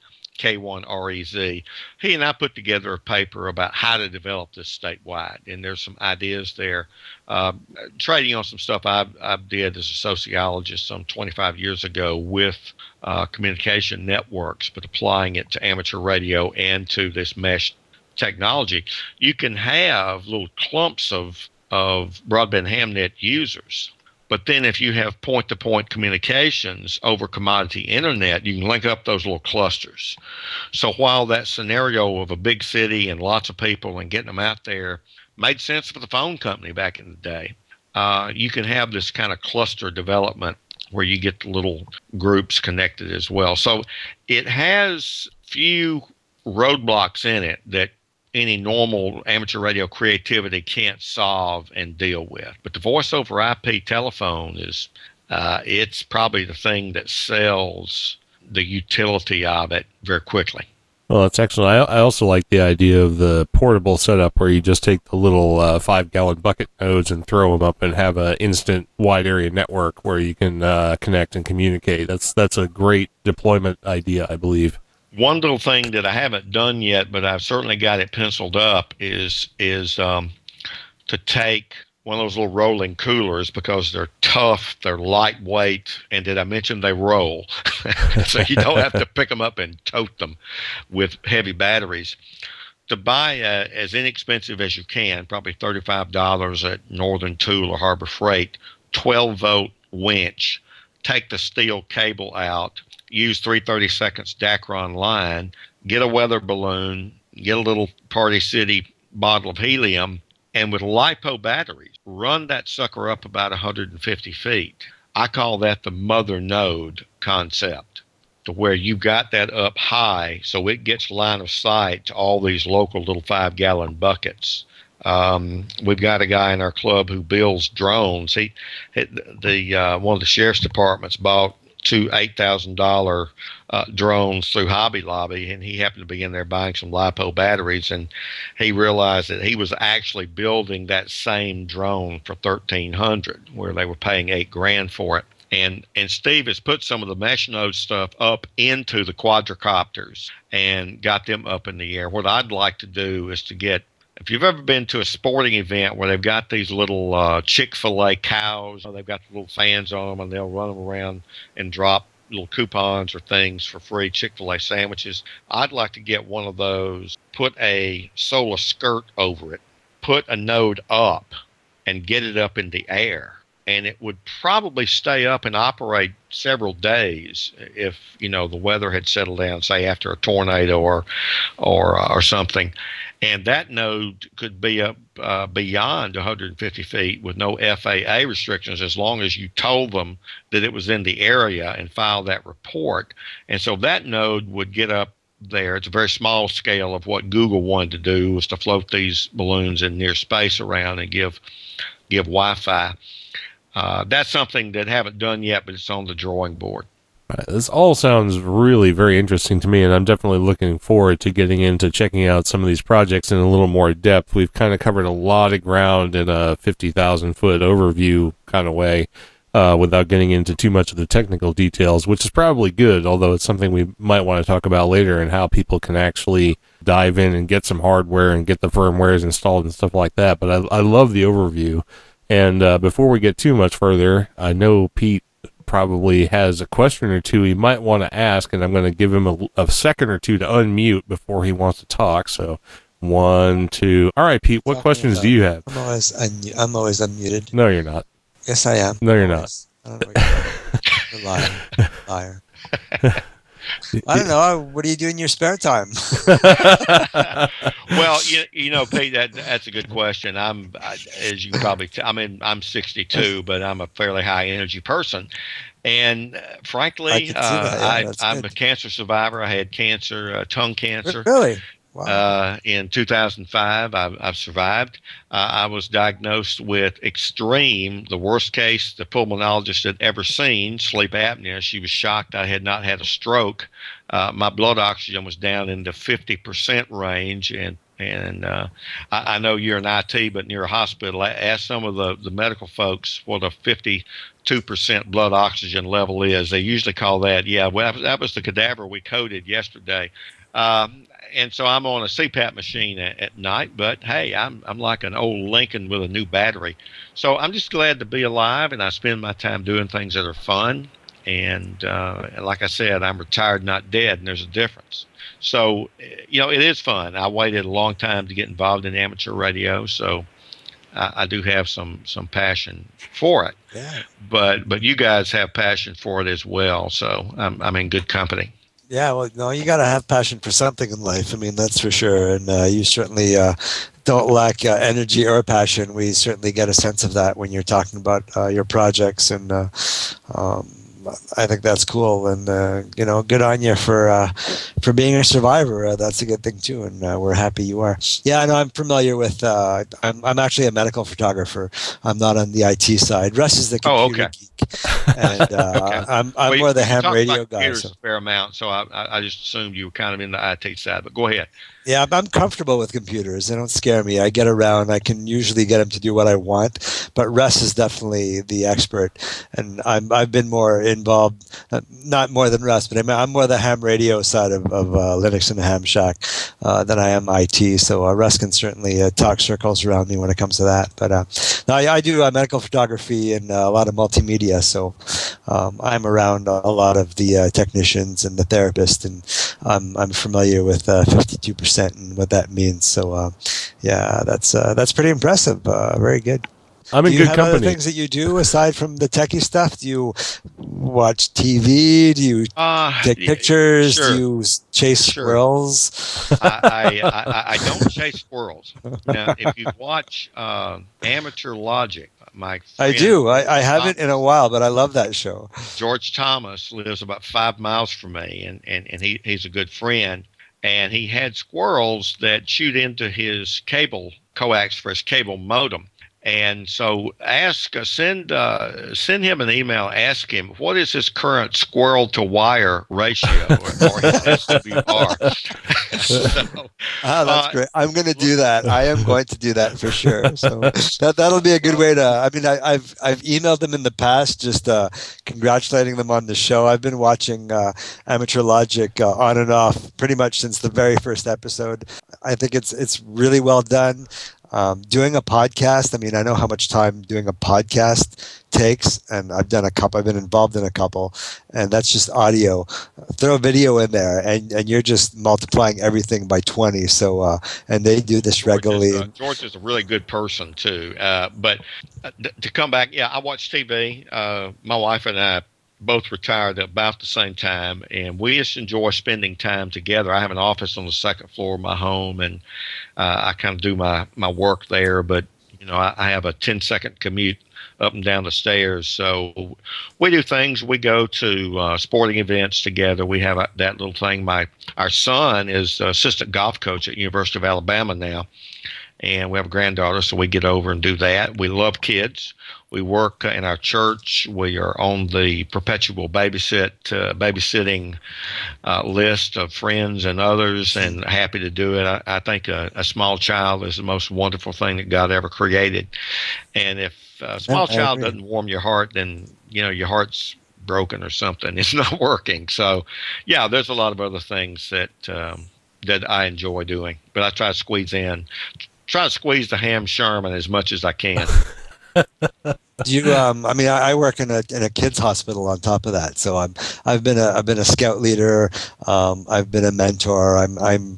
K1REZ. He and I put together a paper about how to develop this statewide, and there's some ideas there. Trading on some stuff I did as a sociologist some 25 years ago with communication networks, but applying it to amateur radio and to this mesh technology. You can have little clumps of broadband hamnet users. But then if you have point-to-point communications over commodity internet, you can link up those little clusters. So while that scenario of a big city and lots of people and getting them out there made sense for the phone company back in the day, you can have this kind of cluster development where you get the little groups connected as well. So it has few roadblocks in it that any normal amateur radio creativity can't solve and deal with. But the voice over IP telephone is, it's probably the thing that sells the utility of it very quickly. Well, that's excellent. I also like the idea of the portable setup where you just take the little 5-gallon bucket nodes and throw them up and have an instant wide area network where you can connect and communicate. That's a great deployment idea, I believe. One little thing that I haven't done yet, but I've certainly got it penciled up, is to take one of those little rolling coolers, because they're tough, they're lightweight, and did I mention they roll? So you don't have to pick them up and tote them with heavy batteries. To buy as inexpensive as you can, probably $35 at Northern Tool or Harbor Freight, 12-volt winch, take the steel cable out, use 3/32 Dacron line, get a weather balloon, get a little Party City bottle of helium, and with LiPo batteries, run that sucker up about 150 feet. I call that the mother node concept, to where you've got that up high so it gets line of sight to all these local little 5-gallon buckets. We've got a guy in our club who builds drones. One of the sheriff's departments bought 2 $8,000 drones through Hobby Lobby, and he happened to be in there buying some LiPo batteries, and he realized that he was actually building that same drone for $1,300, where they were paying $8,000 for it. And Steve has put some of the mesh node stuff up into the quadricopters and got them up in the air. What I'd like to do is to get, if you've ever been to a sporting event where they've got these little Chick-fil-A cows, they've got the little fans on them, and they'll run them around and drop little coupons or things for free Chick-fil-A sandwiches. I'd like to get one of those, put a solar skirt over it, put a node up, and get it up in the air. And it would probably stay up and operate several days if, the weather had settled down, say after a tornado or something. And that node could be up beyond 150 feet with no FAA restrictions, as long as you told them that it was in the area and filed that report. And so that node would get up there. It's a very small scale of what Google wanted to do, was to float these balloons in near space around and give Wi-Fi. That's something that I haven't done yet, but it's on the drawing board. This all sounds really very interesting to me, and I'm definitely looking forward to getting into checking out some of these projects in a little more depth. We've kind of covered a lot of ground in a 50,000-foot overview kind of way, without getting into too much of the technical details, which is probably good, although it's something we might want to talk about later, and how people can actually dive in and get some hardware and get the firmwares installed and stuff like that. But I love the overview. And before we get too much further, I know Pete probably has a question or two he might want to ask, and I'm going to give him a second or two to unmute before he wants to talk. So 1, 2. All right, Pete, what questions do you have? I'm always unmuted. No, you're not. Yes, I am. No, you're not. I don't know what you're lying. Liar. I don't know. What do you do in your spare time? Well, Pete, that's a good question. As you probably, I'm 62, but I'm a fairly high energy person, and frankly, I'm a cancer survivor. I had cancer, tongue cancer. Really? Wow. In 2005, I've survived. I was diagnosed with the worst case the pulmonologist had ever seen, sleep apnea. She was shocked I had not had a stroke. My blood oxygen was down in the 50% range, and I know you're in IT, but near a hospital. Ask some of the medical folks what a 52% blood oxygen level is. They usually call that, that was the cadaver we coded yesterday. And so I'm on a CPAP machine at night, but hey, I'm like an old Lincoln with a new battery. So I'm just glad to be alive, and I spend my time doing things that are fun. And like I said, I'm retired, not dead, and there's a difference. So, it is fun. I waited a long time to get involved in amateur radio, so I do have some passion for it. Yeah. But you guys have passion for it as well, so I'm in good company. Yeah, well, no, you got to have passion for something in life. I mean, that's for sure. And you certainly don't lack energy or passion. We certainly get a sense of that when you're talking about your projects. And I think that's cool. And, good on you for being a survivor. That's a good thing, too. And we're happy you are. Yeah, I know I'm familiar with, I'm actually a medical photographer. I'm not on the IT side. Russ is the computer geek. And Okay. I'm more the ham radio guy. So. A fair amount, so I just assumed you were kind of in the IT side. But go ahead. Yeah, I'm comfortable with computers. They don't scare me. I get around. I can usually get them to do what I want. But Russ is definitely the expert, and I've been more involved, not more than Russ, but I'm more the ham radio side of Linux and the Ham Shack than I am IT. So Russ can certainly talk circles around me when it comes to that. But no, I do medical photography and a lot of multimedia. So I'm around a lot of the technicians and the therapists, and I'm familiar with 52%. And what that means. So, that's pretty impressive. Very good. I'm in good company. Do you have other things that you do aside from the techie stuff? Do you watch TV? Do you take pictures? Sure. Do you chase squirrels? I don't chase squirrels. Now, if you watch Amateur Logic, my friend, I do. I haven't in a while, but I love that show. George Thomas lives about 5 miles from me, and he's a good friend. And he had squirrels that chewed into his cable coax for his cable modem. And so send him an email. Ask him what is his current squirrel to wire ratio or his SWR. So, that's great. I'm going to do that. I am going to do that for sure. So that'll be a good way to. I mean, I've emailed them in the past, just congratulating them on the show. I've been watching Amateur Logic on and off pretty much since the very first episode. I think it's really well done. Doing a podcast, I mean, I know how much time doing a podcast takes, and I've done a couple, I've been involved in a couple, and that's just audio. Throw video in there, and you're just multiplying everything by 20. So, and they do this regularly. George is a really good person, too. But to come back, yeah, I watch TV. My wife and I both retired at about the same time, and we just enjoy spending time together. I have an office on the second floor of my home, and I kind of do my work there, but I have a 10-second commute up and down the stairs. So we do things. We go to sporting events together. We have that little thing. Our son is assistant golf coach at University of Alabama now, and we have a granddaughter, so we get over and do that. We love kids. We work in our church. We are on the perpetual babysitting list of friends and others, and happy to do it. I think a small child is the most wonderful thing that God ever created. And if a small child doesn't warm your heart, then your heart's broken or something. It's not working. So, yeah, there's a lot of other things that I enjoy doing, but I try to squeeze the ham Sherman as much as I can. Do you? I mean, I work in a kids hospital on top of that. So I've been a scout leader. I've been a mentor. I'm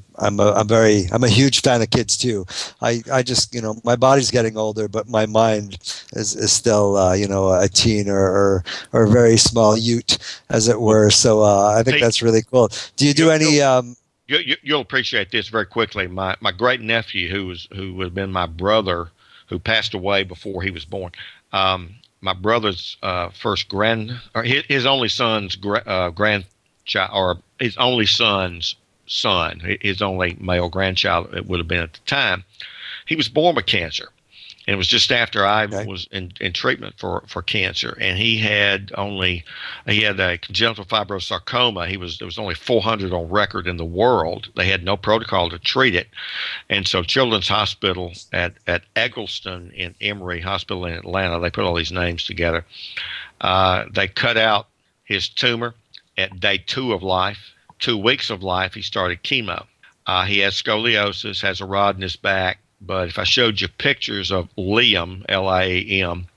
a huge fan of kids too. I just my body's getting older, but my mind is still a teen or a very small ute, as it were. So I think that's really cool. Do you do any? You'll appreciate this very quickly. My great nephew, who would have been my brother, who passed away before he was born. My brother's his only son's grandchild, or his only son's son, his only male grandchild, it would have been at the time. He was born with cancer. And it was just after I was in treatment for cancer, and he had a congenital fibrosarcoma. There was only 400 on record in the world. They had no protocol to treat it, and so Children's Hospital at Eggleston in Emory Hospital in Atlanta, they put all these names together. They cut out his tumor at day 2 of life. 2 weeks of life, he started chemo. He has scoliosis, has a rod in his back. But if I showed you pictures of Liam, L-I-A-M,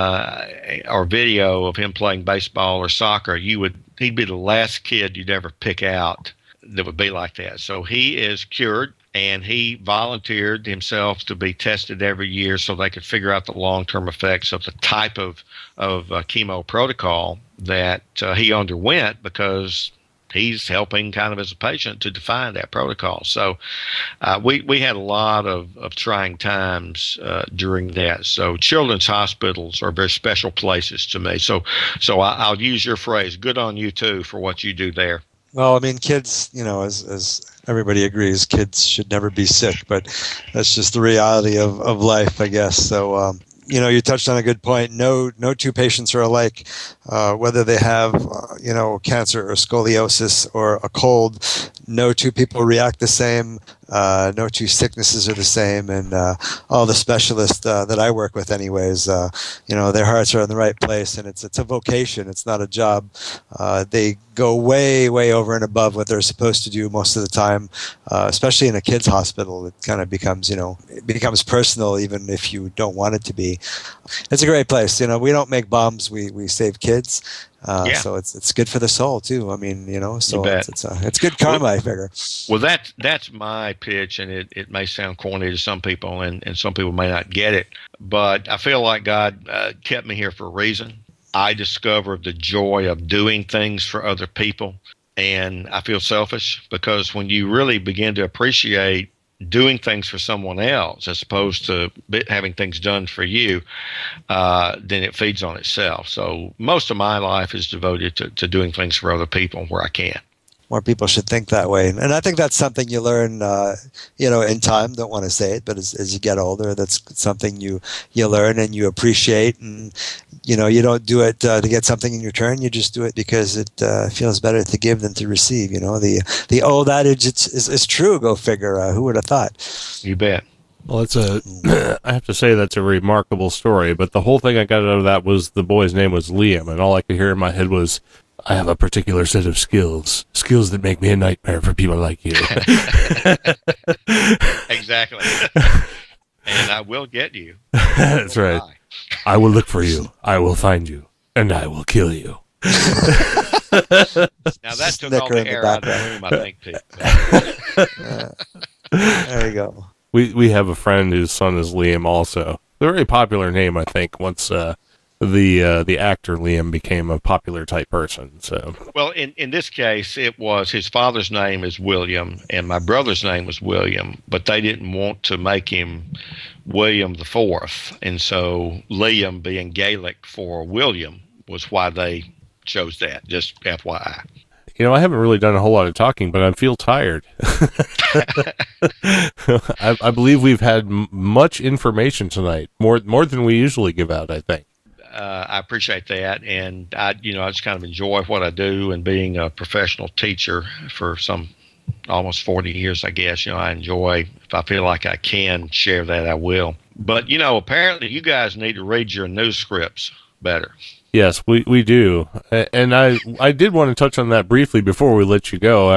or video of him playing baseball or soccer, he'd be the last kid you'd ever pick out that would be like that. So he is cured, and he volunteered himself to be tested every year so they could figure out the long-term effects of the type of chemo protocol that he underwent, because he's helping kind of as a patient to define that protocol. So we had a lot of trying times during that. So children's hospitals are very special places to me. So I'll use your phrase, good on you too for what you do there. Well, I mean, kids, as everybody agrees, kids should never be sick, but that's just the reality of life, I guess. So, you touched on a good point. No two patients are alike, whether they have, cancer or scoliosis or a cold. No two people react the same. No two sicknesses are the same. And all the specialists that I work with anyways, their hearts are in the right place, and it's a vocation. It's not a job. They go way, way over and above what they're supposed to do most of the time, especially in a kid's hospital. It kind of becomes, it becomes personal even if you don't want it to be. It's a great place. We don't make bombs. We save kids. So it's good for the soul too. I mean, so it's good karma, I figure. Well, that's my pitch, and it may sound corny to some people, and some people may not get it, but I feel like God kept me here for a reason. I discovered the joy of doing things for other people, and I feel selfish because when you really begin to appreciate doing things for someone else as opposed to having things done for you, then it feeds on itself. So most of my life is devoted to doing things for other people where I can. more people should think that way. And I think that's something you learn, in time. Don't want to say it, but as you get older, that's something you learn and you appreciate. And, you don't do it to get something in return. You just do it because it feels better to give than to receive. The old adage is true. Go figure. Who would have thought? You bet. Well, I have to say that's a remarkable story, but the whole thing I got out of that was the boy's name was Liam, and all I could hear in my head was, I have a particular set of skills that make me a nightmare for people like you. Exactly. And I will get you. That's right. I will look for you. I will find you. And I will kill you. Now that took all the air out of the room, I think, Pete. There you go. We have a friend whose son is Liam also. A very popular name, I think, once the actor Liam became a popular type person. So, well, in this case, it was his father's name is William, and my brother's name was William, but they didn't want to make him William the Fourth, and so Liam, being Gaelic for William, was why they chose that. Just FYI. I haven't really done a whole lot of talking, but I feel tired. I believe we've had much information tonight, more than we usually give out, I think. I appreciate that, and I just kind of enjoy what I do, and being a professional teacher for almost 40 years, I guess. I enjoy, if I feel like I can share that, I will. But apparently you guys need to read your news scripts better. Yes, we do, and I did want to touch on that briefly before we let you go.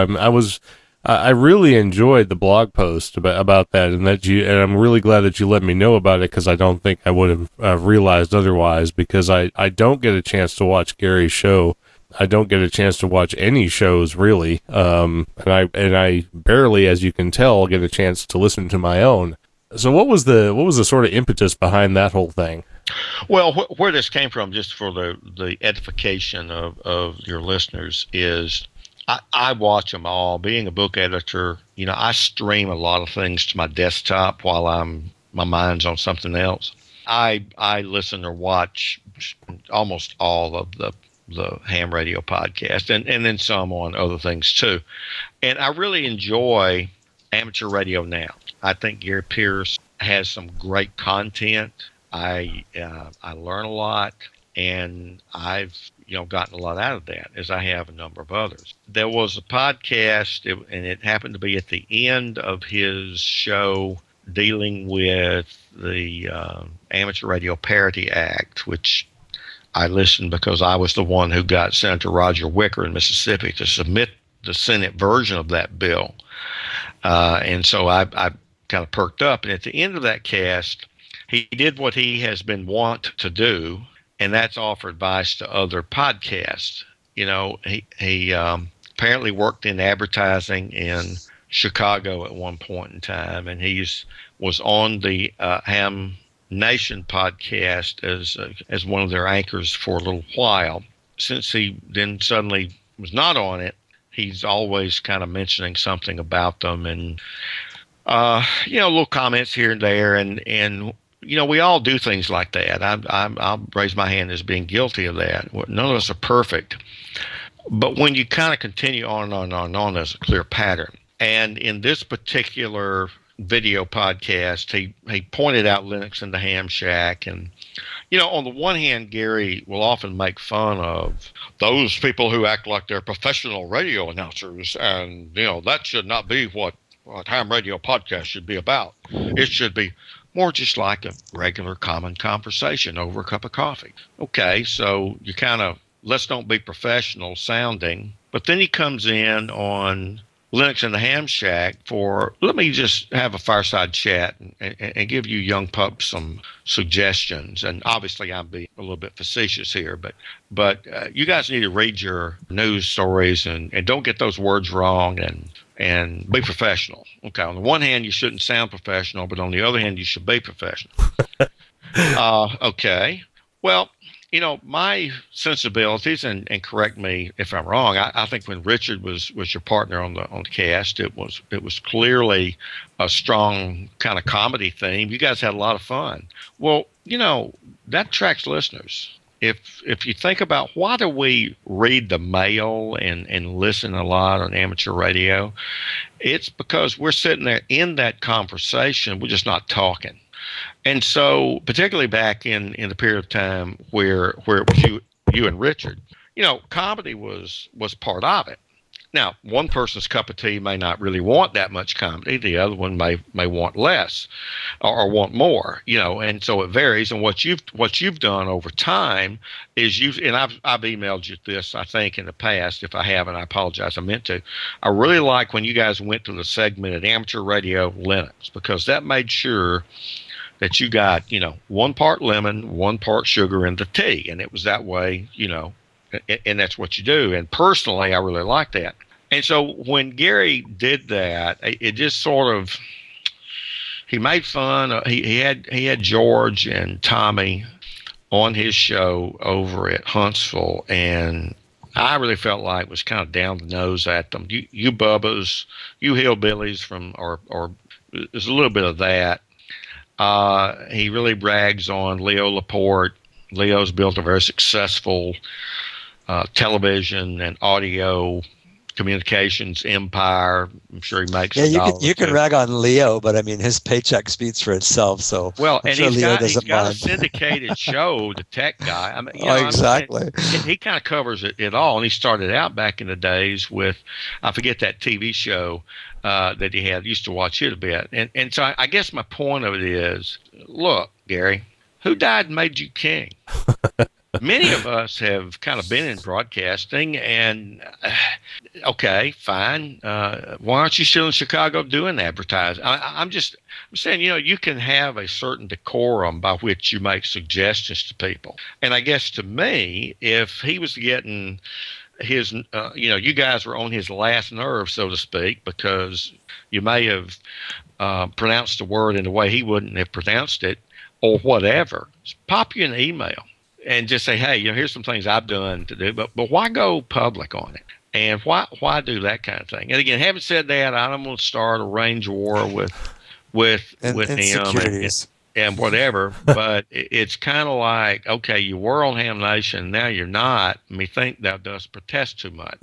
I really enjoyed the blog post about that, and I'm really glad that you let me know about it, because I don't think I would have realized otherwise, because I don't get a chance to watch Gary's show. I don't get a chance to watch any shows really, and I barely, as you can tell, get a chance to listen to my own. So what was the sort of impetus behind that whole thing? Well, where this came from, just for the edification of your listeners, is I watch them all. Being a book editor, I stream a lot of things to my desktop while my mind's on something else. I listen or watch almost all of the ham radio podcast, and then some on other things too. And I really enjoy Amateur Radio Now. I think Gary Pierce has some great content. I learn a lot, and I've gotten a lot out of that, as I have a number of others. There was a podcast, and it happened to be at the end of his show, dealing with the Amateur Radio Parity Act, which I listened because I was the one who got Senator Roger Wicker in Mississippi to submit the Senate version of that bill. And so I kind of perked up. And at the end of that cast, he did what he has been wont to do, and that's offer advice to other podcasts. He apparently worked in advertising in Chicago at one point in time, and was on the Ham Nation podcast as one of their anchors for a little while. Since he then suddenly was not on it, he's always kind of mentioning something about them, and little comments here and there, and we all do things like that. I'll raise my hand as being guilty of that. None of us are perfect, but when you kind of continue on and on and on and on, there's a clear pattern. And in this particular video podcast, he pointed out Linux and the Ham Shack, and on the one hand, Gary will often make fun of those people who act like they're professional radio announcers, and that should not be what ham radio podcast should be about. It should be more just like a regular common conversation over a cup of coffee. Okay, so you kind of, let's don't be professional sounding, but then he comes in on Linux and the Ham Shack for, let me just have a fireside chat and give you young pups some suggestions. And obviously I'm being a little bit facetious here, but you guys need to read your news stories and don't get those words wrong and be professional. Okay, on the one hand, you shouldn't sound professional, but on the other hand, you should be professional. Okay, well, my sensibilities, and correct me if I'm wrong, I think when Richard was your partner on the cast, it was clearly a strong kind of comedy theme. You guys had a lot of fun. Well, that attracts listeners. if you think about why do we read the mail and listen a lot on amateur radio, it's because we're sitting there in that conversation. We're just not talking. And so, particularly back in the period of time where it was you and Richard, comedy was part of it. Now, one person's cup of tea may not really want that much comedy. The other one may want less, or want more. And so it varies. And what you've done over time is I've emailed you this, I think, in the past. If I haven't, I apologize. I meant to. I really like when you guys went to the segmented amateur radio Linux, because that made sure that you got 1 part lemon, 1 part sugar in the tea, and it was that way. And that's what you do. And personally, I really like that. And so when Gary did that, it just sort of, he made fun. He had George and Tommy on his show over at Huntsville, and I really felt like it was kind of down the nose at them. You bubbas, you hillbillies or there's a little bit of that. He really brags on Leo Laporte. Leo's built a very successful television and audio communications empire. I'm sure he makes. Yeah, you can rag on Leo, but I mean his paycheck speaks for itself. So well, I'm and sure he's Leo got mind. a syndicated show, the Tech Guy. I mean, exactly. He kind of covers it all, and he started out back in the days with, I forget that TV show that he had. Used to watch it a bit, and so I guess my point of it is, look, Gary, who died and made you king? Many of us have kind of been in broadcasting, and okay, fine. Why aren't you still in Chicago doing advertising? I'm saying, you can have a certain decorum by which you make suggestions to people. And I guess to me, if he was getting his, you guys were on his last nerve, so to speak, because you may have pronounced the word in a way he wouldn't have pronounced it, or whatever, just pop you an email and just say, hey, here's some things I've done to do, but why go public on it? And why do that kind of thing? And again, having said that, I'm going to start a range war with him and whatever. But it's kind of like, okay, you were on Ham Nation, now you're not. Methinks thou dost protest too much.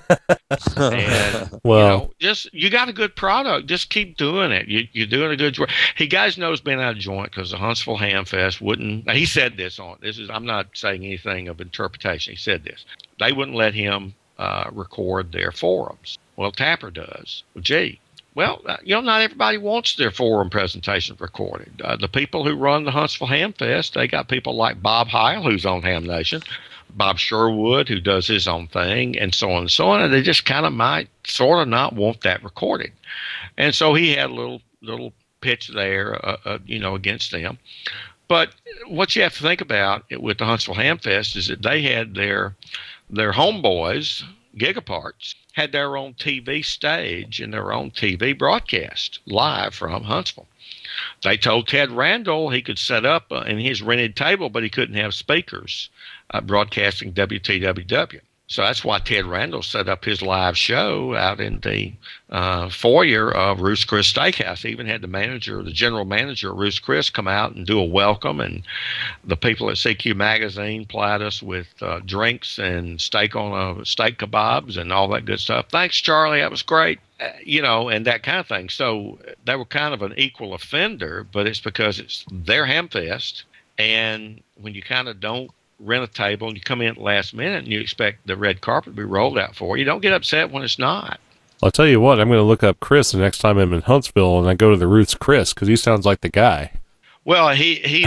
And well, you got a good product. Just keep doing it. You're doing a good job. He guys knows being out of joint because the Huntsville Ham Fest wouldn't. He said this on this is. I'm not saying anything of interpretation. He said this. They wouldn't let him record their forums. Well, Tapper does. Well, gee. Well, not everybody wants their forum presentations recorded. The people who run the Huntsville Ham Fest, they got people like Bob Heil, who's on Ham Nation, Bob Sherwood, who does his own thing, and so on and so on. And they just kind of might sort of not want that recorded. And so he had a little pitch there, against them. But what you have to think about with the Huntsville Ham Fest is that they had their homeboys, Gigaparts, had their own TV stage and their own TV broadcast live from Huntsville. They told Ted Randall he could set up in his rented table, but he couldn't have speakers broadcasting WTWW. So that's why Ted Randall set up his live show out in the foyer of Ruth's Chris Steakhouse. He even had the general manager of Ruth's Chris, come out and do a welcome. And the people at CQ Magazine plied us with drinks and steak kebabs and all that good stuff. Thanks, Charlie. That was great. And that kind of thing. So they were kind of an equal offender, but it's because it's their Hamfest. And when you kind of don't rent a table and you come in at the last minute and you expect the red carpet to be rolled out for you, don't get upset when it's not. I'll tell you what, I'm going to look up Chris the next time I'm in Huntsville and I go to the Ruth's Chris because he sounds like the guy. Well, he's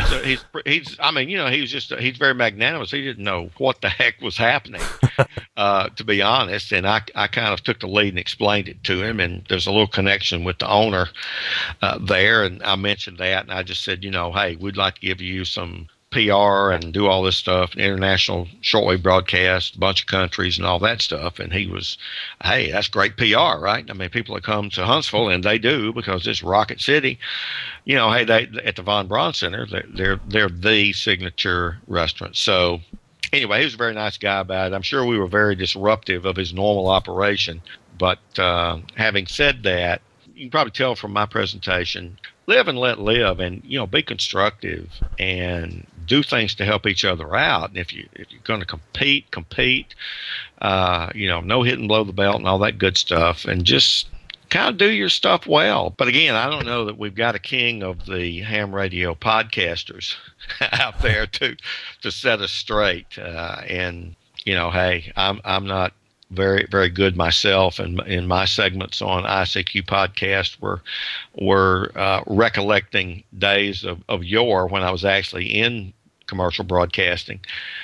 very magnanimous. He didn't know what the heck was happening, to be honest. And I kind of took the lead and explained it to him. And there's a little connection with the owner there. And I mentioned that. And I just said, hey, we'd like to give you some PR and do all this stuff, international shortwave broadcast, a bunch of countries and all that stuff. And he was, hey, that's great PR, right? I mean, people that come to Huntsville, and they do because it's Rocket City. Hey, they at the Von Braun Center, they're the signature restaurant. So anyway, he was a very nice guy about it. I'm sure we were very disruptive of his normal operation. But having said that, you can probably tell from my presentation, live and let live, and be constructive and do things to help each other out. And if you're going to compete, no hitting below the belt and all that good stuff, and just kind of do your stuff well. But again, I don't know that we've got a king of the ham radio podcasters out there to set us straight. And hey, I'm not very, very good myself, and in my segments on ICQ podcast, we're recollecting days of yore when I was actually in commercial broadcasting.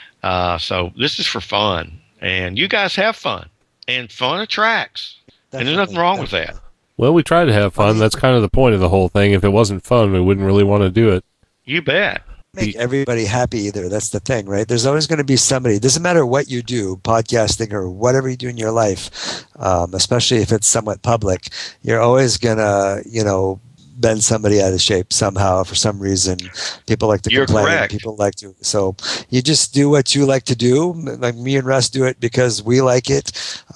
So this is for fun, and you guys have fun, and fun attracts. And there's nothing wrong with that. Well, we try to have fun. That's kind of the point of the whole thing. If it wasn't fun, we wouldn't really want to do it. You bet. Make everybody happy either. That's the thing, right? There's always going to be somebody. It doesn't matter what you do, podcasting or whatever you do in your life, especially if it's somewhat public, you're always going to, bend somebody out of shape somehow for some reason. People like to complain. Correct. People like to. So you just do what you like to do. Like me and Russ do it because we like it.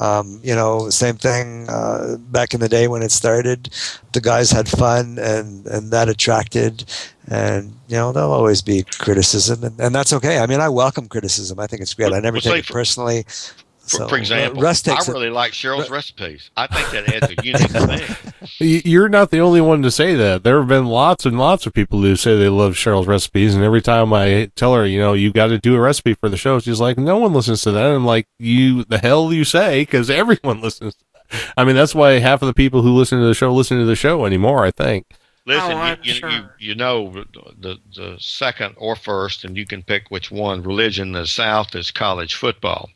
Same thing back in the day when it started. The guys had fun and that attracted. And, there'll always be criticism, and that's okay. I mean, I welcome criticism. I think it's great. I never take it personally. For example, Russ I really like Cheryl's recipes. I think that adds a unique thing. You're not the only one to say that. There have been lots and lots of people who say they love Cheryl's recipes, and every time I tell her, you got to do a recipe for the show, she's like, no one listens to that. And I'm like, the hell you say? Because everyone listens to that. I mean, that's why half of the people who listen to the show anymore, I think. Listen, you know the second or first, and you can pick which one. Religion in the South is college football.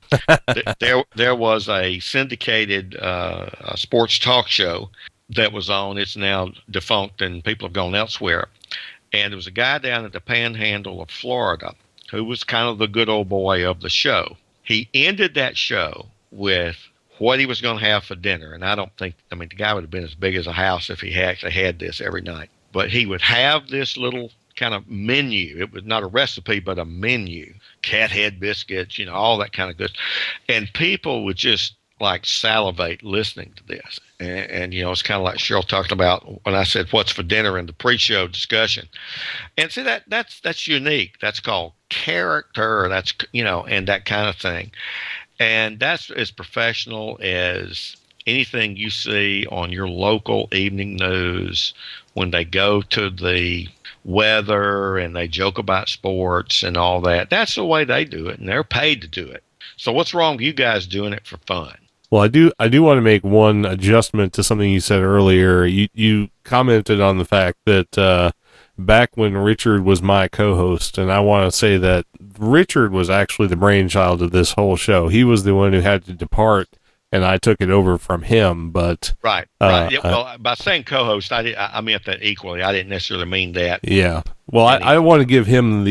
There was a syndicated sports talk show that was on. It's now defunct, and people have gone elsewhere. And there was a guy down at the Panhandle of Florida who was kind of the good old boy of the show. He ended that show with what he was going to have for dinner. And the guy would have been as big as a house if he actually had this every night. But he would have this little kind of menu. It was not a recipe, but a menu. Cat head biscuits, all that kind of good. And people would just like salivate listening to this. And it's kind of like Cheryl talked about when I said, what's for dinner in the pre-show discussion. And see, that's unique. That's called character. That's, and that kind of thing. And that's as professional as anything you see on your local evening news when they go to the weather and they joke about sports and all that. That's the way they do it, and they're paid to do it. So what's wrong with you guys doing it for fun? Well, I do want to make one adjustment to something you said earlier. You commented on the fact that back when Richard was my co-host, and I want to say that Richard was actually the brainchild of this whole show. He was the one who had to depart, and I took it over from him. But right. Yeah, well, by saying co-host, I meant that equally. I didn't necessarily mean that. Yeah. Well, I want to give him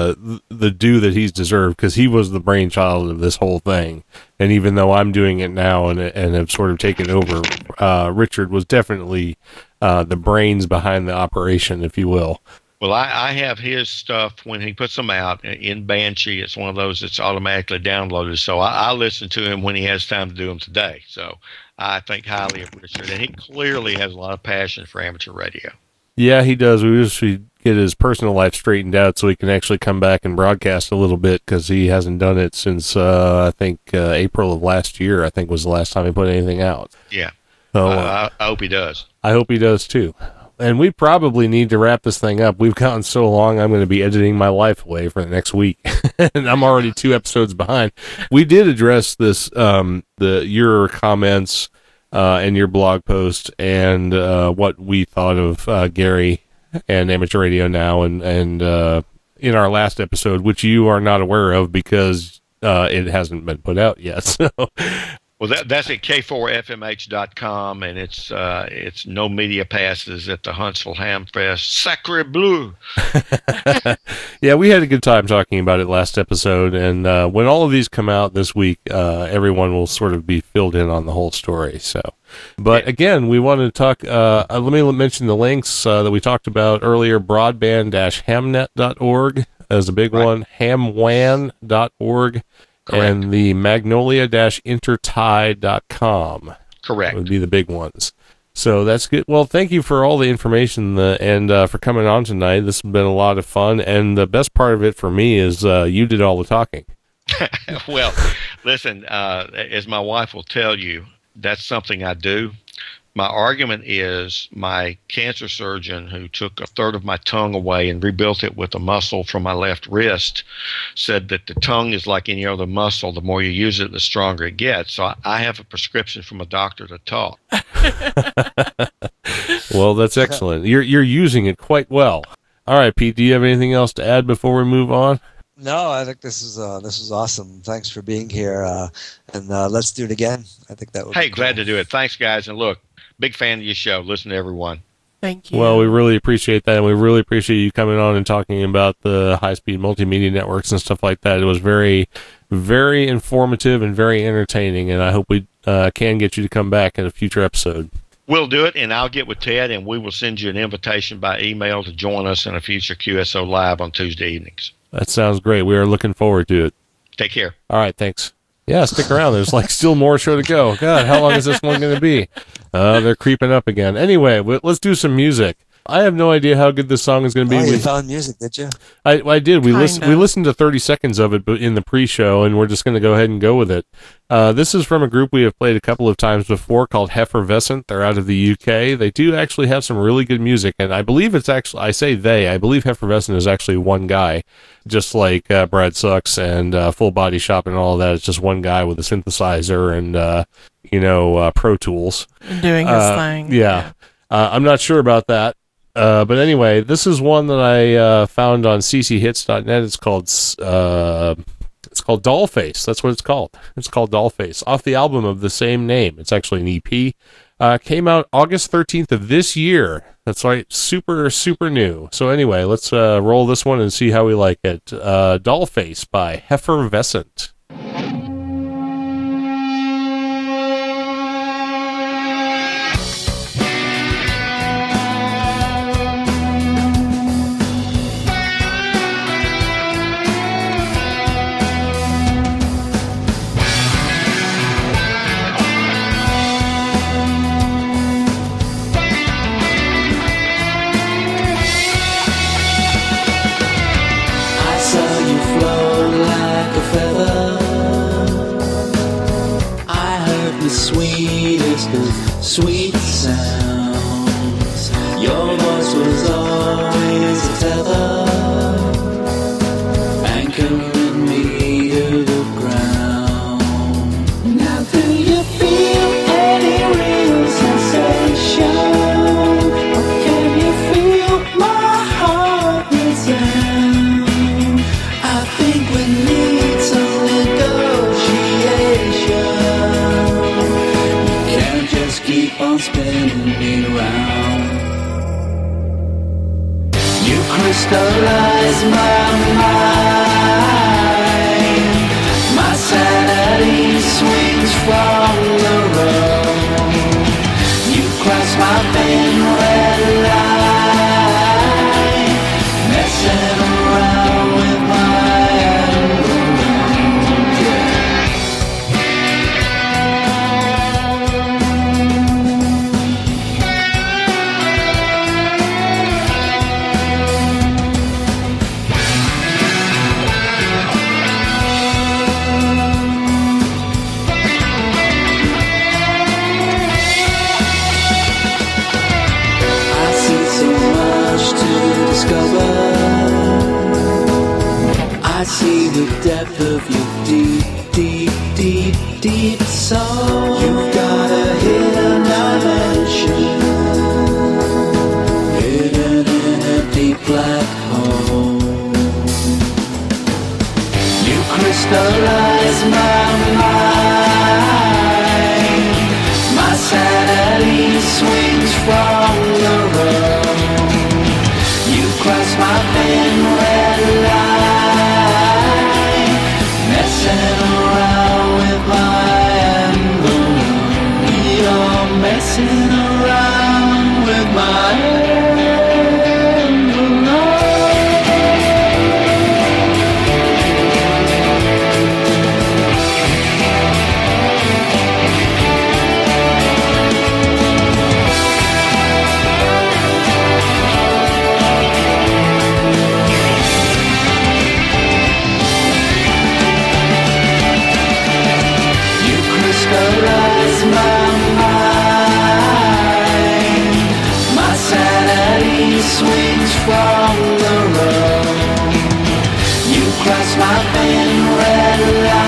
the due that he's deserved, because he was the brainchild of this whole thing. And even though I'm doing it now and have sort of taken over, Richard was definitely the brains behind the operation, if you will. Well, I have his stuff when he puts them out in Banshee. It's one of those that's automatically downloaded. So I listen to him when he has time to do them today. So I think highly of Richard. And he clearly has a lot of passion for amateur radio. Yeah, he does. We wish we'd get his personal life straightened out so he can actually come back and broadcast a little bit, because he hasn't done it since, I think, April of last year, I think was the last time he put anything out. Yeah. So I hope he does. I hope he does, too. And we probably need to wrap this thing up. We've gone so long, I'm going to be editing my life away for the next week. And I'm already 2 episodes behind. We did address this, your comments and your blog post, and what we thought of Gary and Amateur Radio Now, and in our last episode, which you are not aware of because it hasn't been put out yet. So. Well, that's at k4fmh.com, and it's no media passes at the Huntsville Ham Fest. Sacre bleu! Yeah, we had a good time talking about it last episode, and when all of these come out this week, everyone will sort of be filled in on the whole story. So, but again, we want to talk. Let me mention the links that we talked about earlier. Broadband-hamnet.org is a big one. Hamwan.org. Correct. And the magnolia-intertie.com. Correct. Would be the big ones. So that's good. Well, thank you for all the information and for coming on tonight. This has been a lot of fun, and the best part of it for me is you did all the talking. Well, listen, as my wife will tell you, that's something I do. My argument is my cancer surgeon, who took a third of my tongue away and rebuilt it with a muscle from my left wrist, said that the tongue is like any other muscle. The more you use it, the stronger it gets. So I have a prescription from a doctor to talk. Well, that's excellent. You're using it quite well. All right, Pete, do you have anything else to add before we move on? No, I think this is awesome. Thanks for being here, and let's do it again. I think that would. Hey, be glad cool. to do it. Thanks, guys. And look, big fan of your show. Listen to everyone. Thank you. Well, we really appreciate that, and we really appreciate you coming on and talking about the high-speed multimedia networks and stuff like that. It was very, very informative and very entertaining, and I hope we can get you to come back in a future episode. We'll do it, and I'll get with Ted, and we will send you an invitation by email to join us in a future QSO Live on Tuesday evenings. That sounds great. We are looking forward to it. Take care. All right, thanks. Yeah, stick around. There's like still more show to go. God, how long is this one going to be? They're creeping up again. Anyway, let's do some music. I have no idea how good this song is going to be. Oh, you found music, did you? I did. We Kinda. listened to 30 seconds of it in the pre-show, and we're just going to go ahead and go with it. This is from a group we have played a couple of times before called Heffervescent. They're out of the UK. They do actually have some really good music, and I believe it's actually, I believe Heffervescent is actually one guy, just like Brad Sucks and Full Body Shop and all of that. It's just one guy with a synthesizer and, Pro Tools. Doing his thing. Yeah. I'm not sure about that. But anyway, this is one that I found on cchits.net. It's called Dollface. That's what it's called. It's called Dollface, off the album of the same name. It's actually an EP. Came out August 13th of this year. That's right, super, super new. So anyway, let's roll this one and see how we like it. Dollface by Heffervescent. Sweetest of sweet sounds. Your voice was always a tether, anchoring me to the ground. Now do you feel any real sensation? Or can you feel my heart resound? I think we need some negotiation. Just keep on spinning me around. You crystallize my mind. My sanity swings from the road. You cross my thin red line, messing around with my I see the depth of your deep, deep, deep, deep soul. You've got a hidden dimension, hidden in a deep black hole. You crystallize my mind. My sanity swings from the road. You cross my thin red line, messing around with my envelope. You're messing around with my envelope. my thin red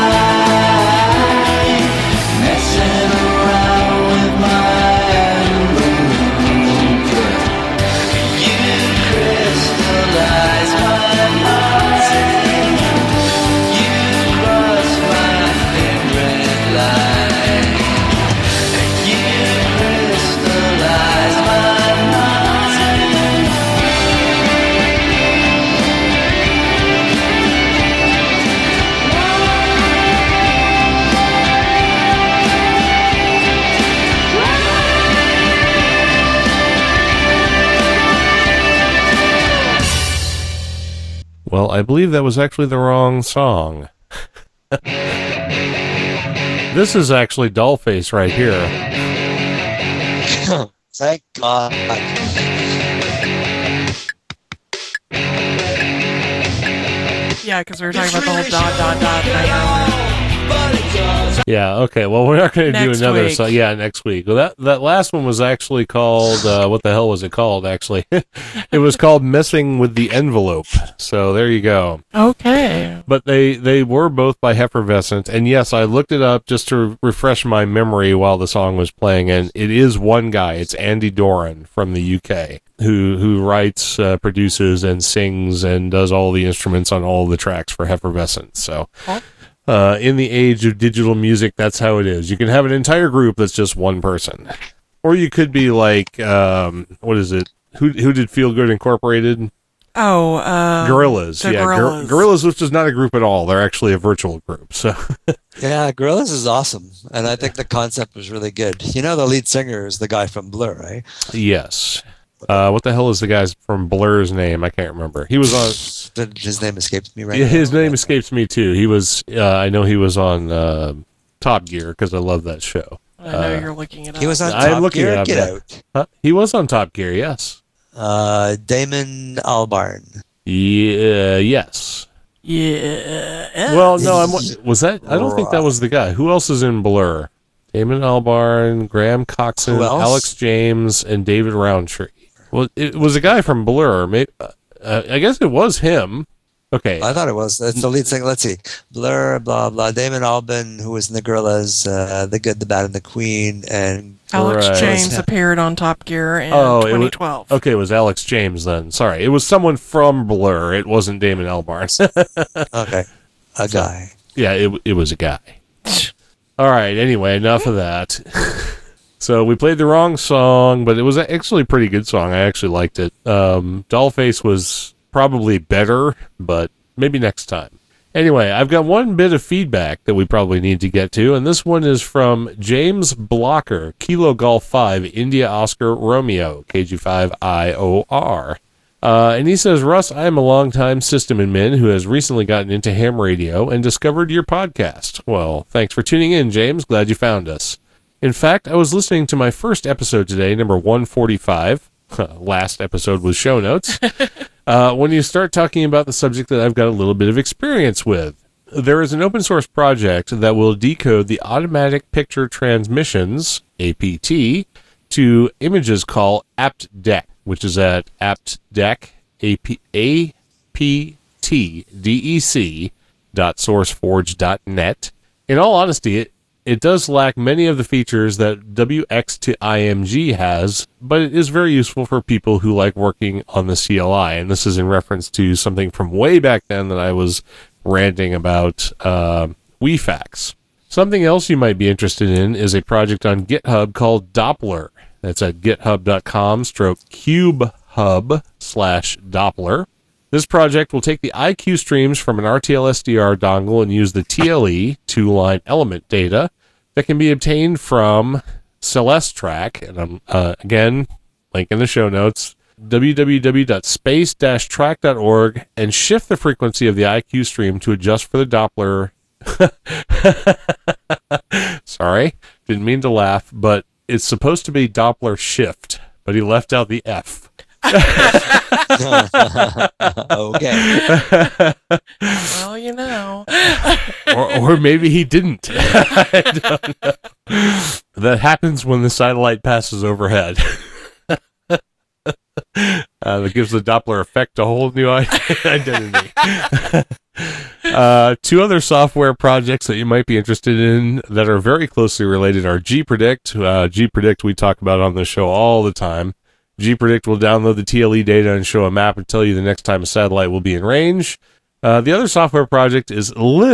line, messing around with my envelope. You crystallize my mind, you cross my thin red line, you crystallize my mind. Well, I believe that was actually the wrong song. This is actually Dollface right here. Thank God. Yeah, because we were talking about the whole dot thing earlier. Yeah, okay. Well, we're not going to do Next another week. song. Yeah, next week. Well, that last one was actually called, what the hell was it called, actually? It was called Messing with the Envelope. So there you go. Okay. But they were both by Heffervescent. And yes, I looked it up just to refresh my memory while the song was playing. And it is one guy. It's Andy Doran from the UK who writes, produces, and sings and does all the instruments on all the tracks for Heffervescent. So... Oh. In the age of digital music, that's how it is. You can have an entire group that's just one person. Or you could be like, what is it? Who did Feel Good Incorporated? Oh, Gorillaz. the Yeah, Gorillaz. Gorillaz, which is not a group at all. They're actually a virtual group. So Yeah, Gorillaz is awesome, and I think the concept was really good. You know, the lead singer is the guy from Blur, right? yes. What the hell is the guy's from Blur's name? I can't remember. He was on... His name escapes me right Yeah, now. his name escapes me too. He was... I know he was on Top Gear because I love that show. I know you're looking it up. He was on I'm Top looking Gear. it up Get now. out. Huh? He was on Top Gear, yes. Damon Albarn. Yeah, yes. Yeah. Well, no, was that? I don't think that was the guy. Who else is in Blur? Damon Albarn, Graham Coxon, Who else? Alex James, and David Roundtree. Well, it was a guy from Blur. Maybe, I guess it was him. Okay. I thought it was. It's the lead singer. Let's see. Blur, blah, blah. Damon Albarn, who was in the Gorillaz, The Good, the Bad, and the Queen, and Alex Right. James Yeah. appeared on Top Gear in it was- 2012. Okay, it was Alex James then. Sorry. It was someone from Blur. It wasn't Damon Albarn. okay, a guy. Yeah, it was a guy. All right, anyway, enough of that. So we played the wrong song, but it was actually a pretty good song. I actually liked it. Dollface was probably better, but maybe next time. Anyway, I've got one bit of feedback that we probably need to get to, and this one is from James Blocker, Kilo Golf 5, India Oscar Romeo, KG5 IOR. And he says, Russ, I am a longtime system admin who has recently gotten into ham radio and discovered your podcast. Well, thanks for tuning in, James. Glad you found us. In fact, I was listening to my first episode today, number 145. Last episode with show notes. When you start talking about the subject that I've got a little bit of experience with. There is an open source project that will decode the automatic picture transmissions, APT, to images called apt-dec, which is at apt-dec, aptdec.sourceforge.net. In all honesty, it does lack many of the features that WX to IMG has, but it is very useful for people who like working on the CLI. And this is in reference to something from way back then that I was ranting about WeFax. Something else you might be interested in is a project on GitHub called Doppler. That's at github.com/cubehub/Doppler. This project will take the IQ streams from an RTL SDR dongle and use the TLE, two-line element data, that can be obtained from Celestrack, and again, link in the show notes, www.space-track.org, and shift the frequency of the IQ stream to adjust for the Doppler. Sorry, didn't mean to laugh, but it's supposed to be Doppler shift, but he left out the F. Okay. Well, you know. or maybe he didn't. I don't know. That happens when the satellite passes overhead. That gives the Doppler effect a whole new identity. Two other software projects that you might be interested in that are very closely related are gPredict. gPredict we talk about on the show all the time. gPredict will download the TLE data and show a map and tell you the next time a satellite will be in range. The other software project is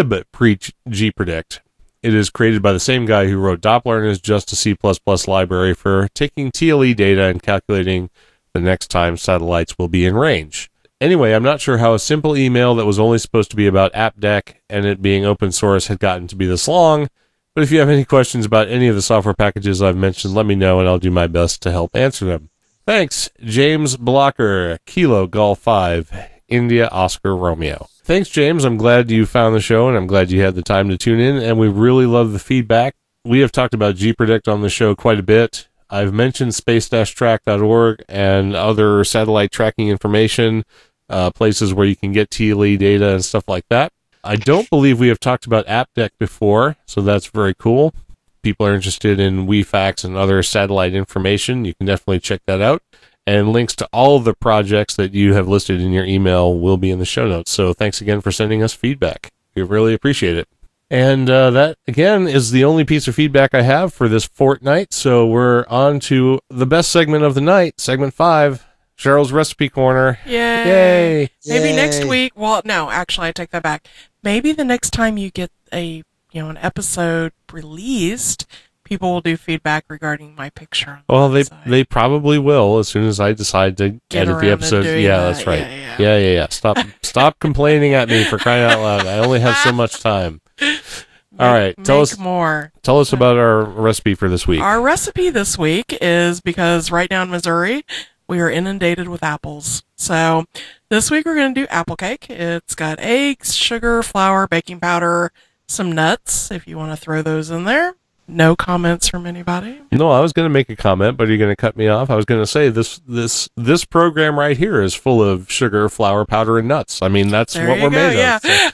libgPredict. It is created by the same guy who wrote Doppler and is just a C++ library for taking TLE data and calculating the next time satellites will be in range. Anyway, I'm not sure how a simple email that was only supposed to be about AppDeck and it being open source had gotten to be this long, but if you have any questions about any of the software packages I've mentioned, let me know and I'll do my best to help answer them. Thanks, James Blocker, Kilo Golf 5, India Oscar Romeo. Thanks, James. I'm glad you found the show and I'm glad you had the time to tune in, and we really love the feedback. We have talked about gPredict on the show quite a bit. I've mentioned space-track.org and other satellite tracking information, places where you can get TLE data and stuff like that. I don't believe we have talked about AppDeck before, so that's very cool. People are interested in WeFax and other satellite information. You can definitely check that out. And links to all of the projects that you have listed in your email will be in the show notes. So thanks again for sending us feedback. We really appreciate it. And that, again, is the only piece of feedback I have for this fortnight. So we're on to the best segment of the night, segment 5, Cheryl's Recipe Corner. Yay. Maybe Yay. next week. Well, no, actually, I take that back. Maybe the next time you get an episode released, people will do feedback regarding my picture on the Well, website. they probably will as soon as I decide to Get edit the around to episode. doing Yeah, that. that's right. Yeah. Stop complaining at me for crying out loud. I only have so much time. All right, tell us about our recipe for this week. Our recipe this week is because right now in Missouri, we are inundated with apples. So this week we're going to do apple cake. It's got eggs, sugar, flour, baking powder, some nuts, if you want to throw those in there. No comments from anybody. No, I was going to make a comment, but are you going to cut me off? I was going to say this program right here is full of sugar, flour, powder, and nuts. I mean, that's There what you we're go, made yeah. of. So.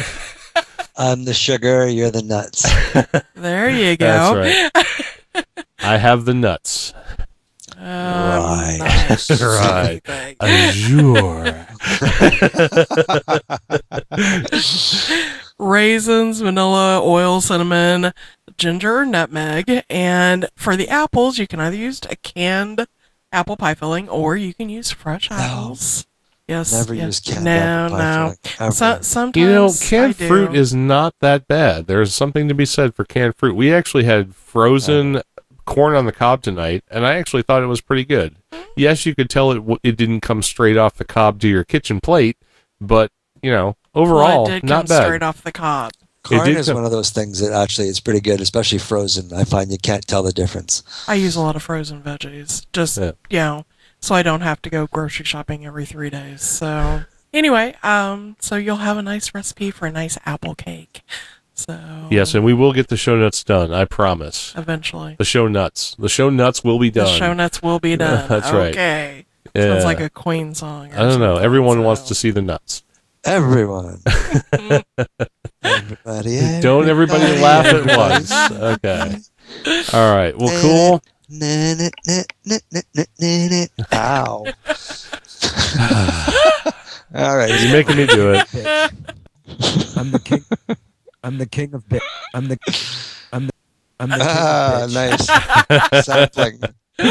I'm the sugar, you're the nuts. There you go. That's right. I have the nuts. Right. Nice. Right. Thank Azure. Raisins, vanilla, oil, cinnamon, ginger, nutmeg, and for the apples, you can either use a canned apple pie filling or you can use fresh apples. Yes. Never yes. use canned apple pie filling, ever. Sometimes Canned I do. fruit is not that bad. There's something to be said for canned fruit. We actually had frozen corn on the cob tonight, and I actually thought it was pretty good. Yes, you could tell it didn't come straight off the cob to your kitchen plate, but, overall, Well, it did not come bad. straight off the cob. Corn did is come- one of those things that actually is pretty good, especially frozen. I find you can't tell the difference. I use a lot of frozen veggies, just Yeah. so I don't have to go grocery shopping every 3 days. So anyway, so you'll have a nice recipe for a nice apple cake. So Yes, and we will get the show notes done, I promise. eventually, The show nuts will be done. the show nuts will be done. That's right. Okay, Yeah. sounds like a Queen song. I don't know. Everyone wants to see the nuts. Everyone. Everybody. Don't everybody laugh at once. Okay. All right. Well, cool. Ow. All right. You're making me do it. I'm the king. I'm the king of bit. I'm the king Ah, of bitch. nice. Sampling.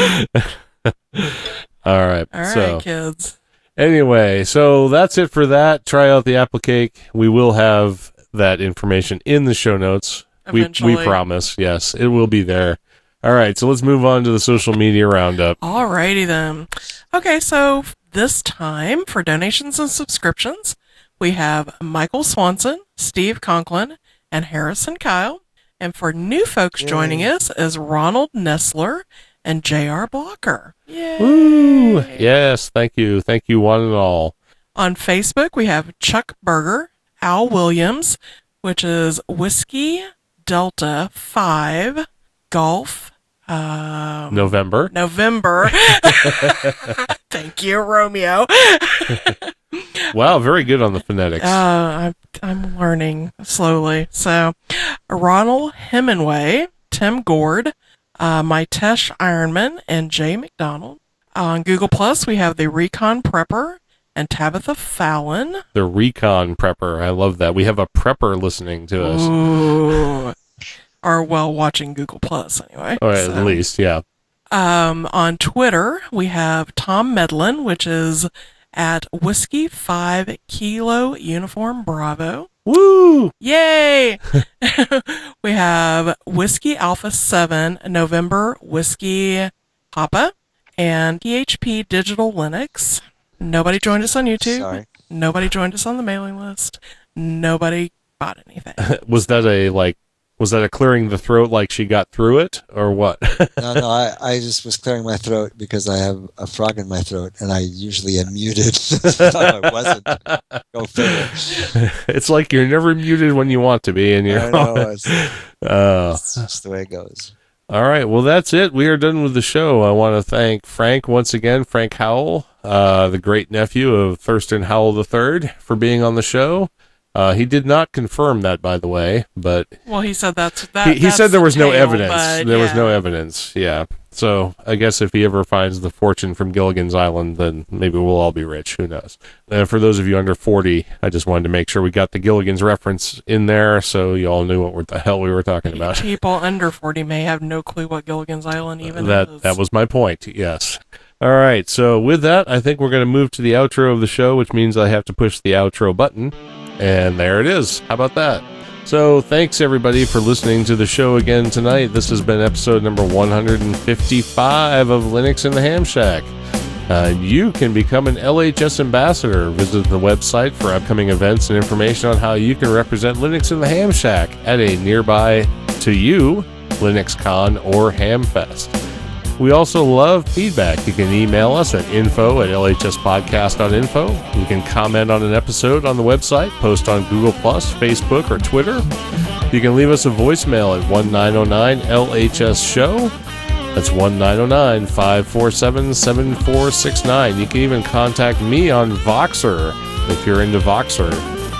All right. All right, So kids. anyway, so that's it for that. Try out the apple cake. We will have that information in the show notes. We Eventually. promise. Yes, it will be there. All right. So let's move on to the social media roundup. Alrighty then. Okay, so this time for donations and subscriptions, we have Michael Swanson, Steve Conklin, and Harrison Kyle. And for new folks joining us is Ronald Nestler and J.R. Blocker. Yay! Woo! Yes. Thank you. Thank you, one and all. On Facebook, we have Chuck Berger, Al Williams, which is Whiskey Delta 5 Golf November. November. Thank you, Romeo. Wow. Very good on the phonetics. I'm learning slowly. So, Ronald Hemingway, Tim Gord, Mytesh Ironman, and Jay McDonald. On Google Plus, we have the Recon Prepper and Tabitha Fallon. The Recon Prepper. I love that. We have a prepper listening to us. Ooh. Or, well, watching Google Plus, anyway. Or at least, yeah. On Twitter, we have Tom Medlin, which is at Whiskey 5 Kilo Uniform Bravo. Woo! Yay! We have Whiskey Alpha 7 November Whiskey Papa and PHP Digital Linux. Nobody joined us on YouTube. Sorry. Nobody joined us on the mailing list. Nobody bought anything. Was that a clearing the throat like she got through it, or what? No, I just was clearing my throat because I have a frog in my throat, and I usually am muted. Thought I wasn't. Go figure. It's like you're never muted when you want to be, and you're. I know. It's just the way it goes. All right, well, that's it. We are done with the show. I want to thank Frank once again, Frank Howell, the great nephew of Thurston Howell III, for being on the show. He did not confirm that, by the way, but Well, he said that. he said there was no tale, evidence. but There was yeah. no evidence. Yeah. So I guess if he ever finds the fortune from Gilligan's Island, then maybe we'll all be rich. Who knows? For those of you under 40, I just wanted to make sure we got the Gilligan's reference in there, so you all knew what the hell we were talking about. People under 40 may have no clue what Gilligan's Island even is. That was my point. Yes. All right. So with that, I think we're going to move to the outro of the show, which means I have to push the outro button. And there it is. How about that? So thanks everybody for listening to the show again tonight. This has been episode number 155 of Linux in the Ham Shack. You can become an LHS ambassador. Visit the website for upcoming events and information on how you can represent Linux in the Ham Shack at a nearby to you LinuxCon or Hamfest. We also love feedback. You can email us at info@lhspodcast.info. You can comment on an episode on the website, post on Google+, Facebook, or Twitter. You can leave us a voicemail at 1909-LHS-SHOW. That's 1909-547-7469. You can even contact me on Voxer if you're into Voxer.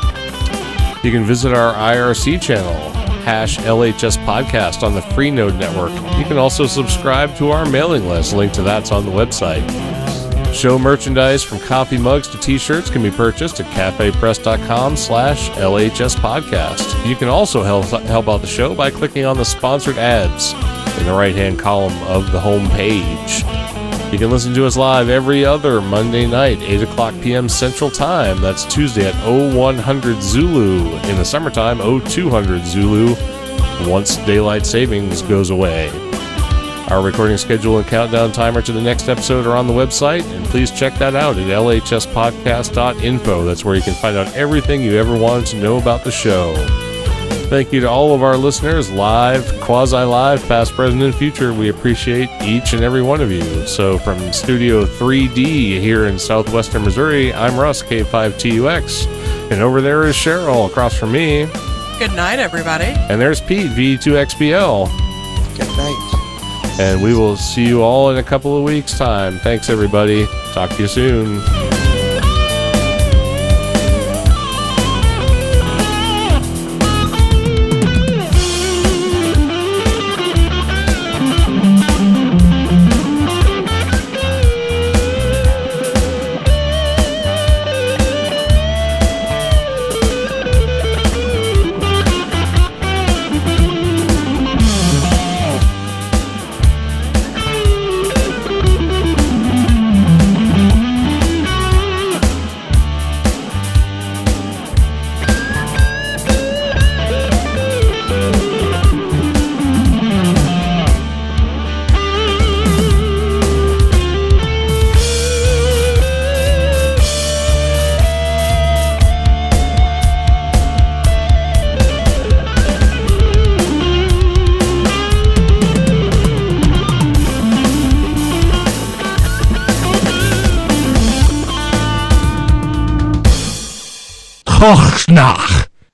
You can visit our IRC channel, #LHS Podcast on the Freenode network. You can also subscribe to our mailing list. Link to that's on the website. Show merchandise from coffee mugs to t-shirts can be purchased at cafepress.com/LHS Podcast. You can also help out the show by clicking on the sponsored ads in the right-hand column of the home page. You can listen to us live every other Monday night, 8 o'clock p.m. Central Time. That's Tuesday at 0100 Zulu. In the summertime, 0200 Zulu, once daylight savings goes away. Our recording schedule and countdown timer to the next episode are on the website, and please check that out at lhspodcast.info. That's where you can find out everything you ever wanted to know about the show. Thank you to all of our listeners, live, quasi-live, past, present, and future. We appreciate each and every one of you. So from Studio 3D here in southwestern Missouri, I'm Russ, K5TUX. And over there is Cheryl, across from me. Good night, everybody. And there's Pete, V2XBL. Good night. And we will see you all in a couple of weeks' time. Thanks, everybody. Talk to you soon. Hochnach.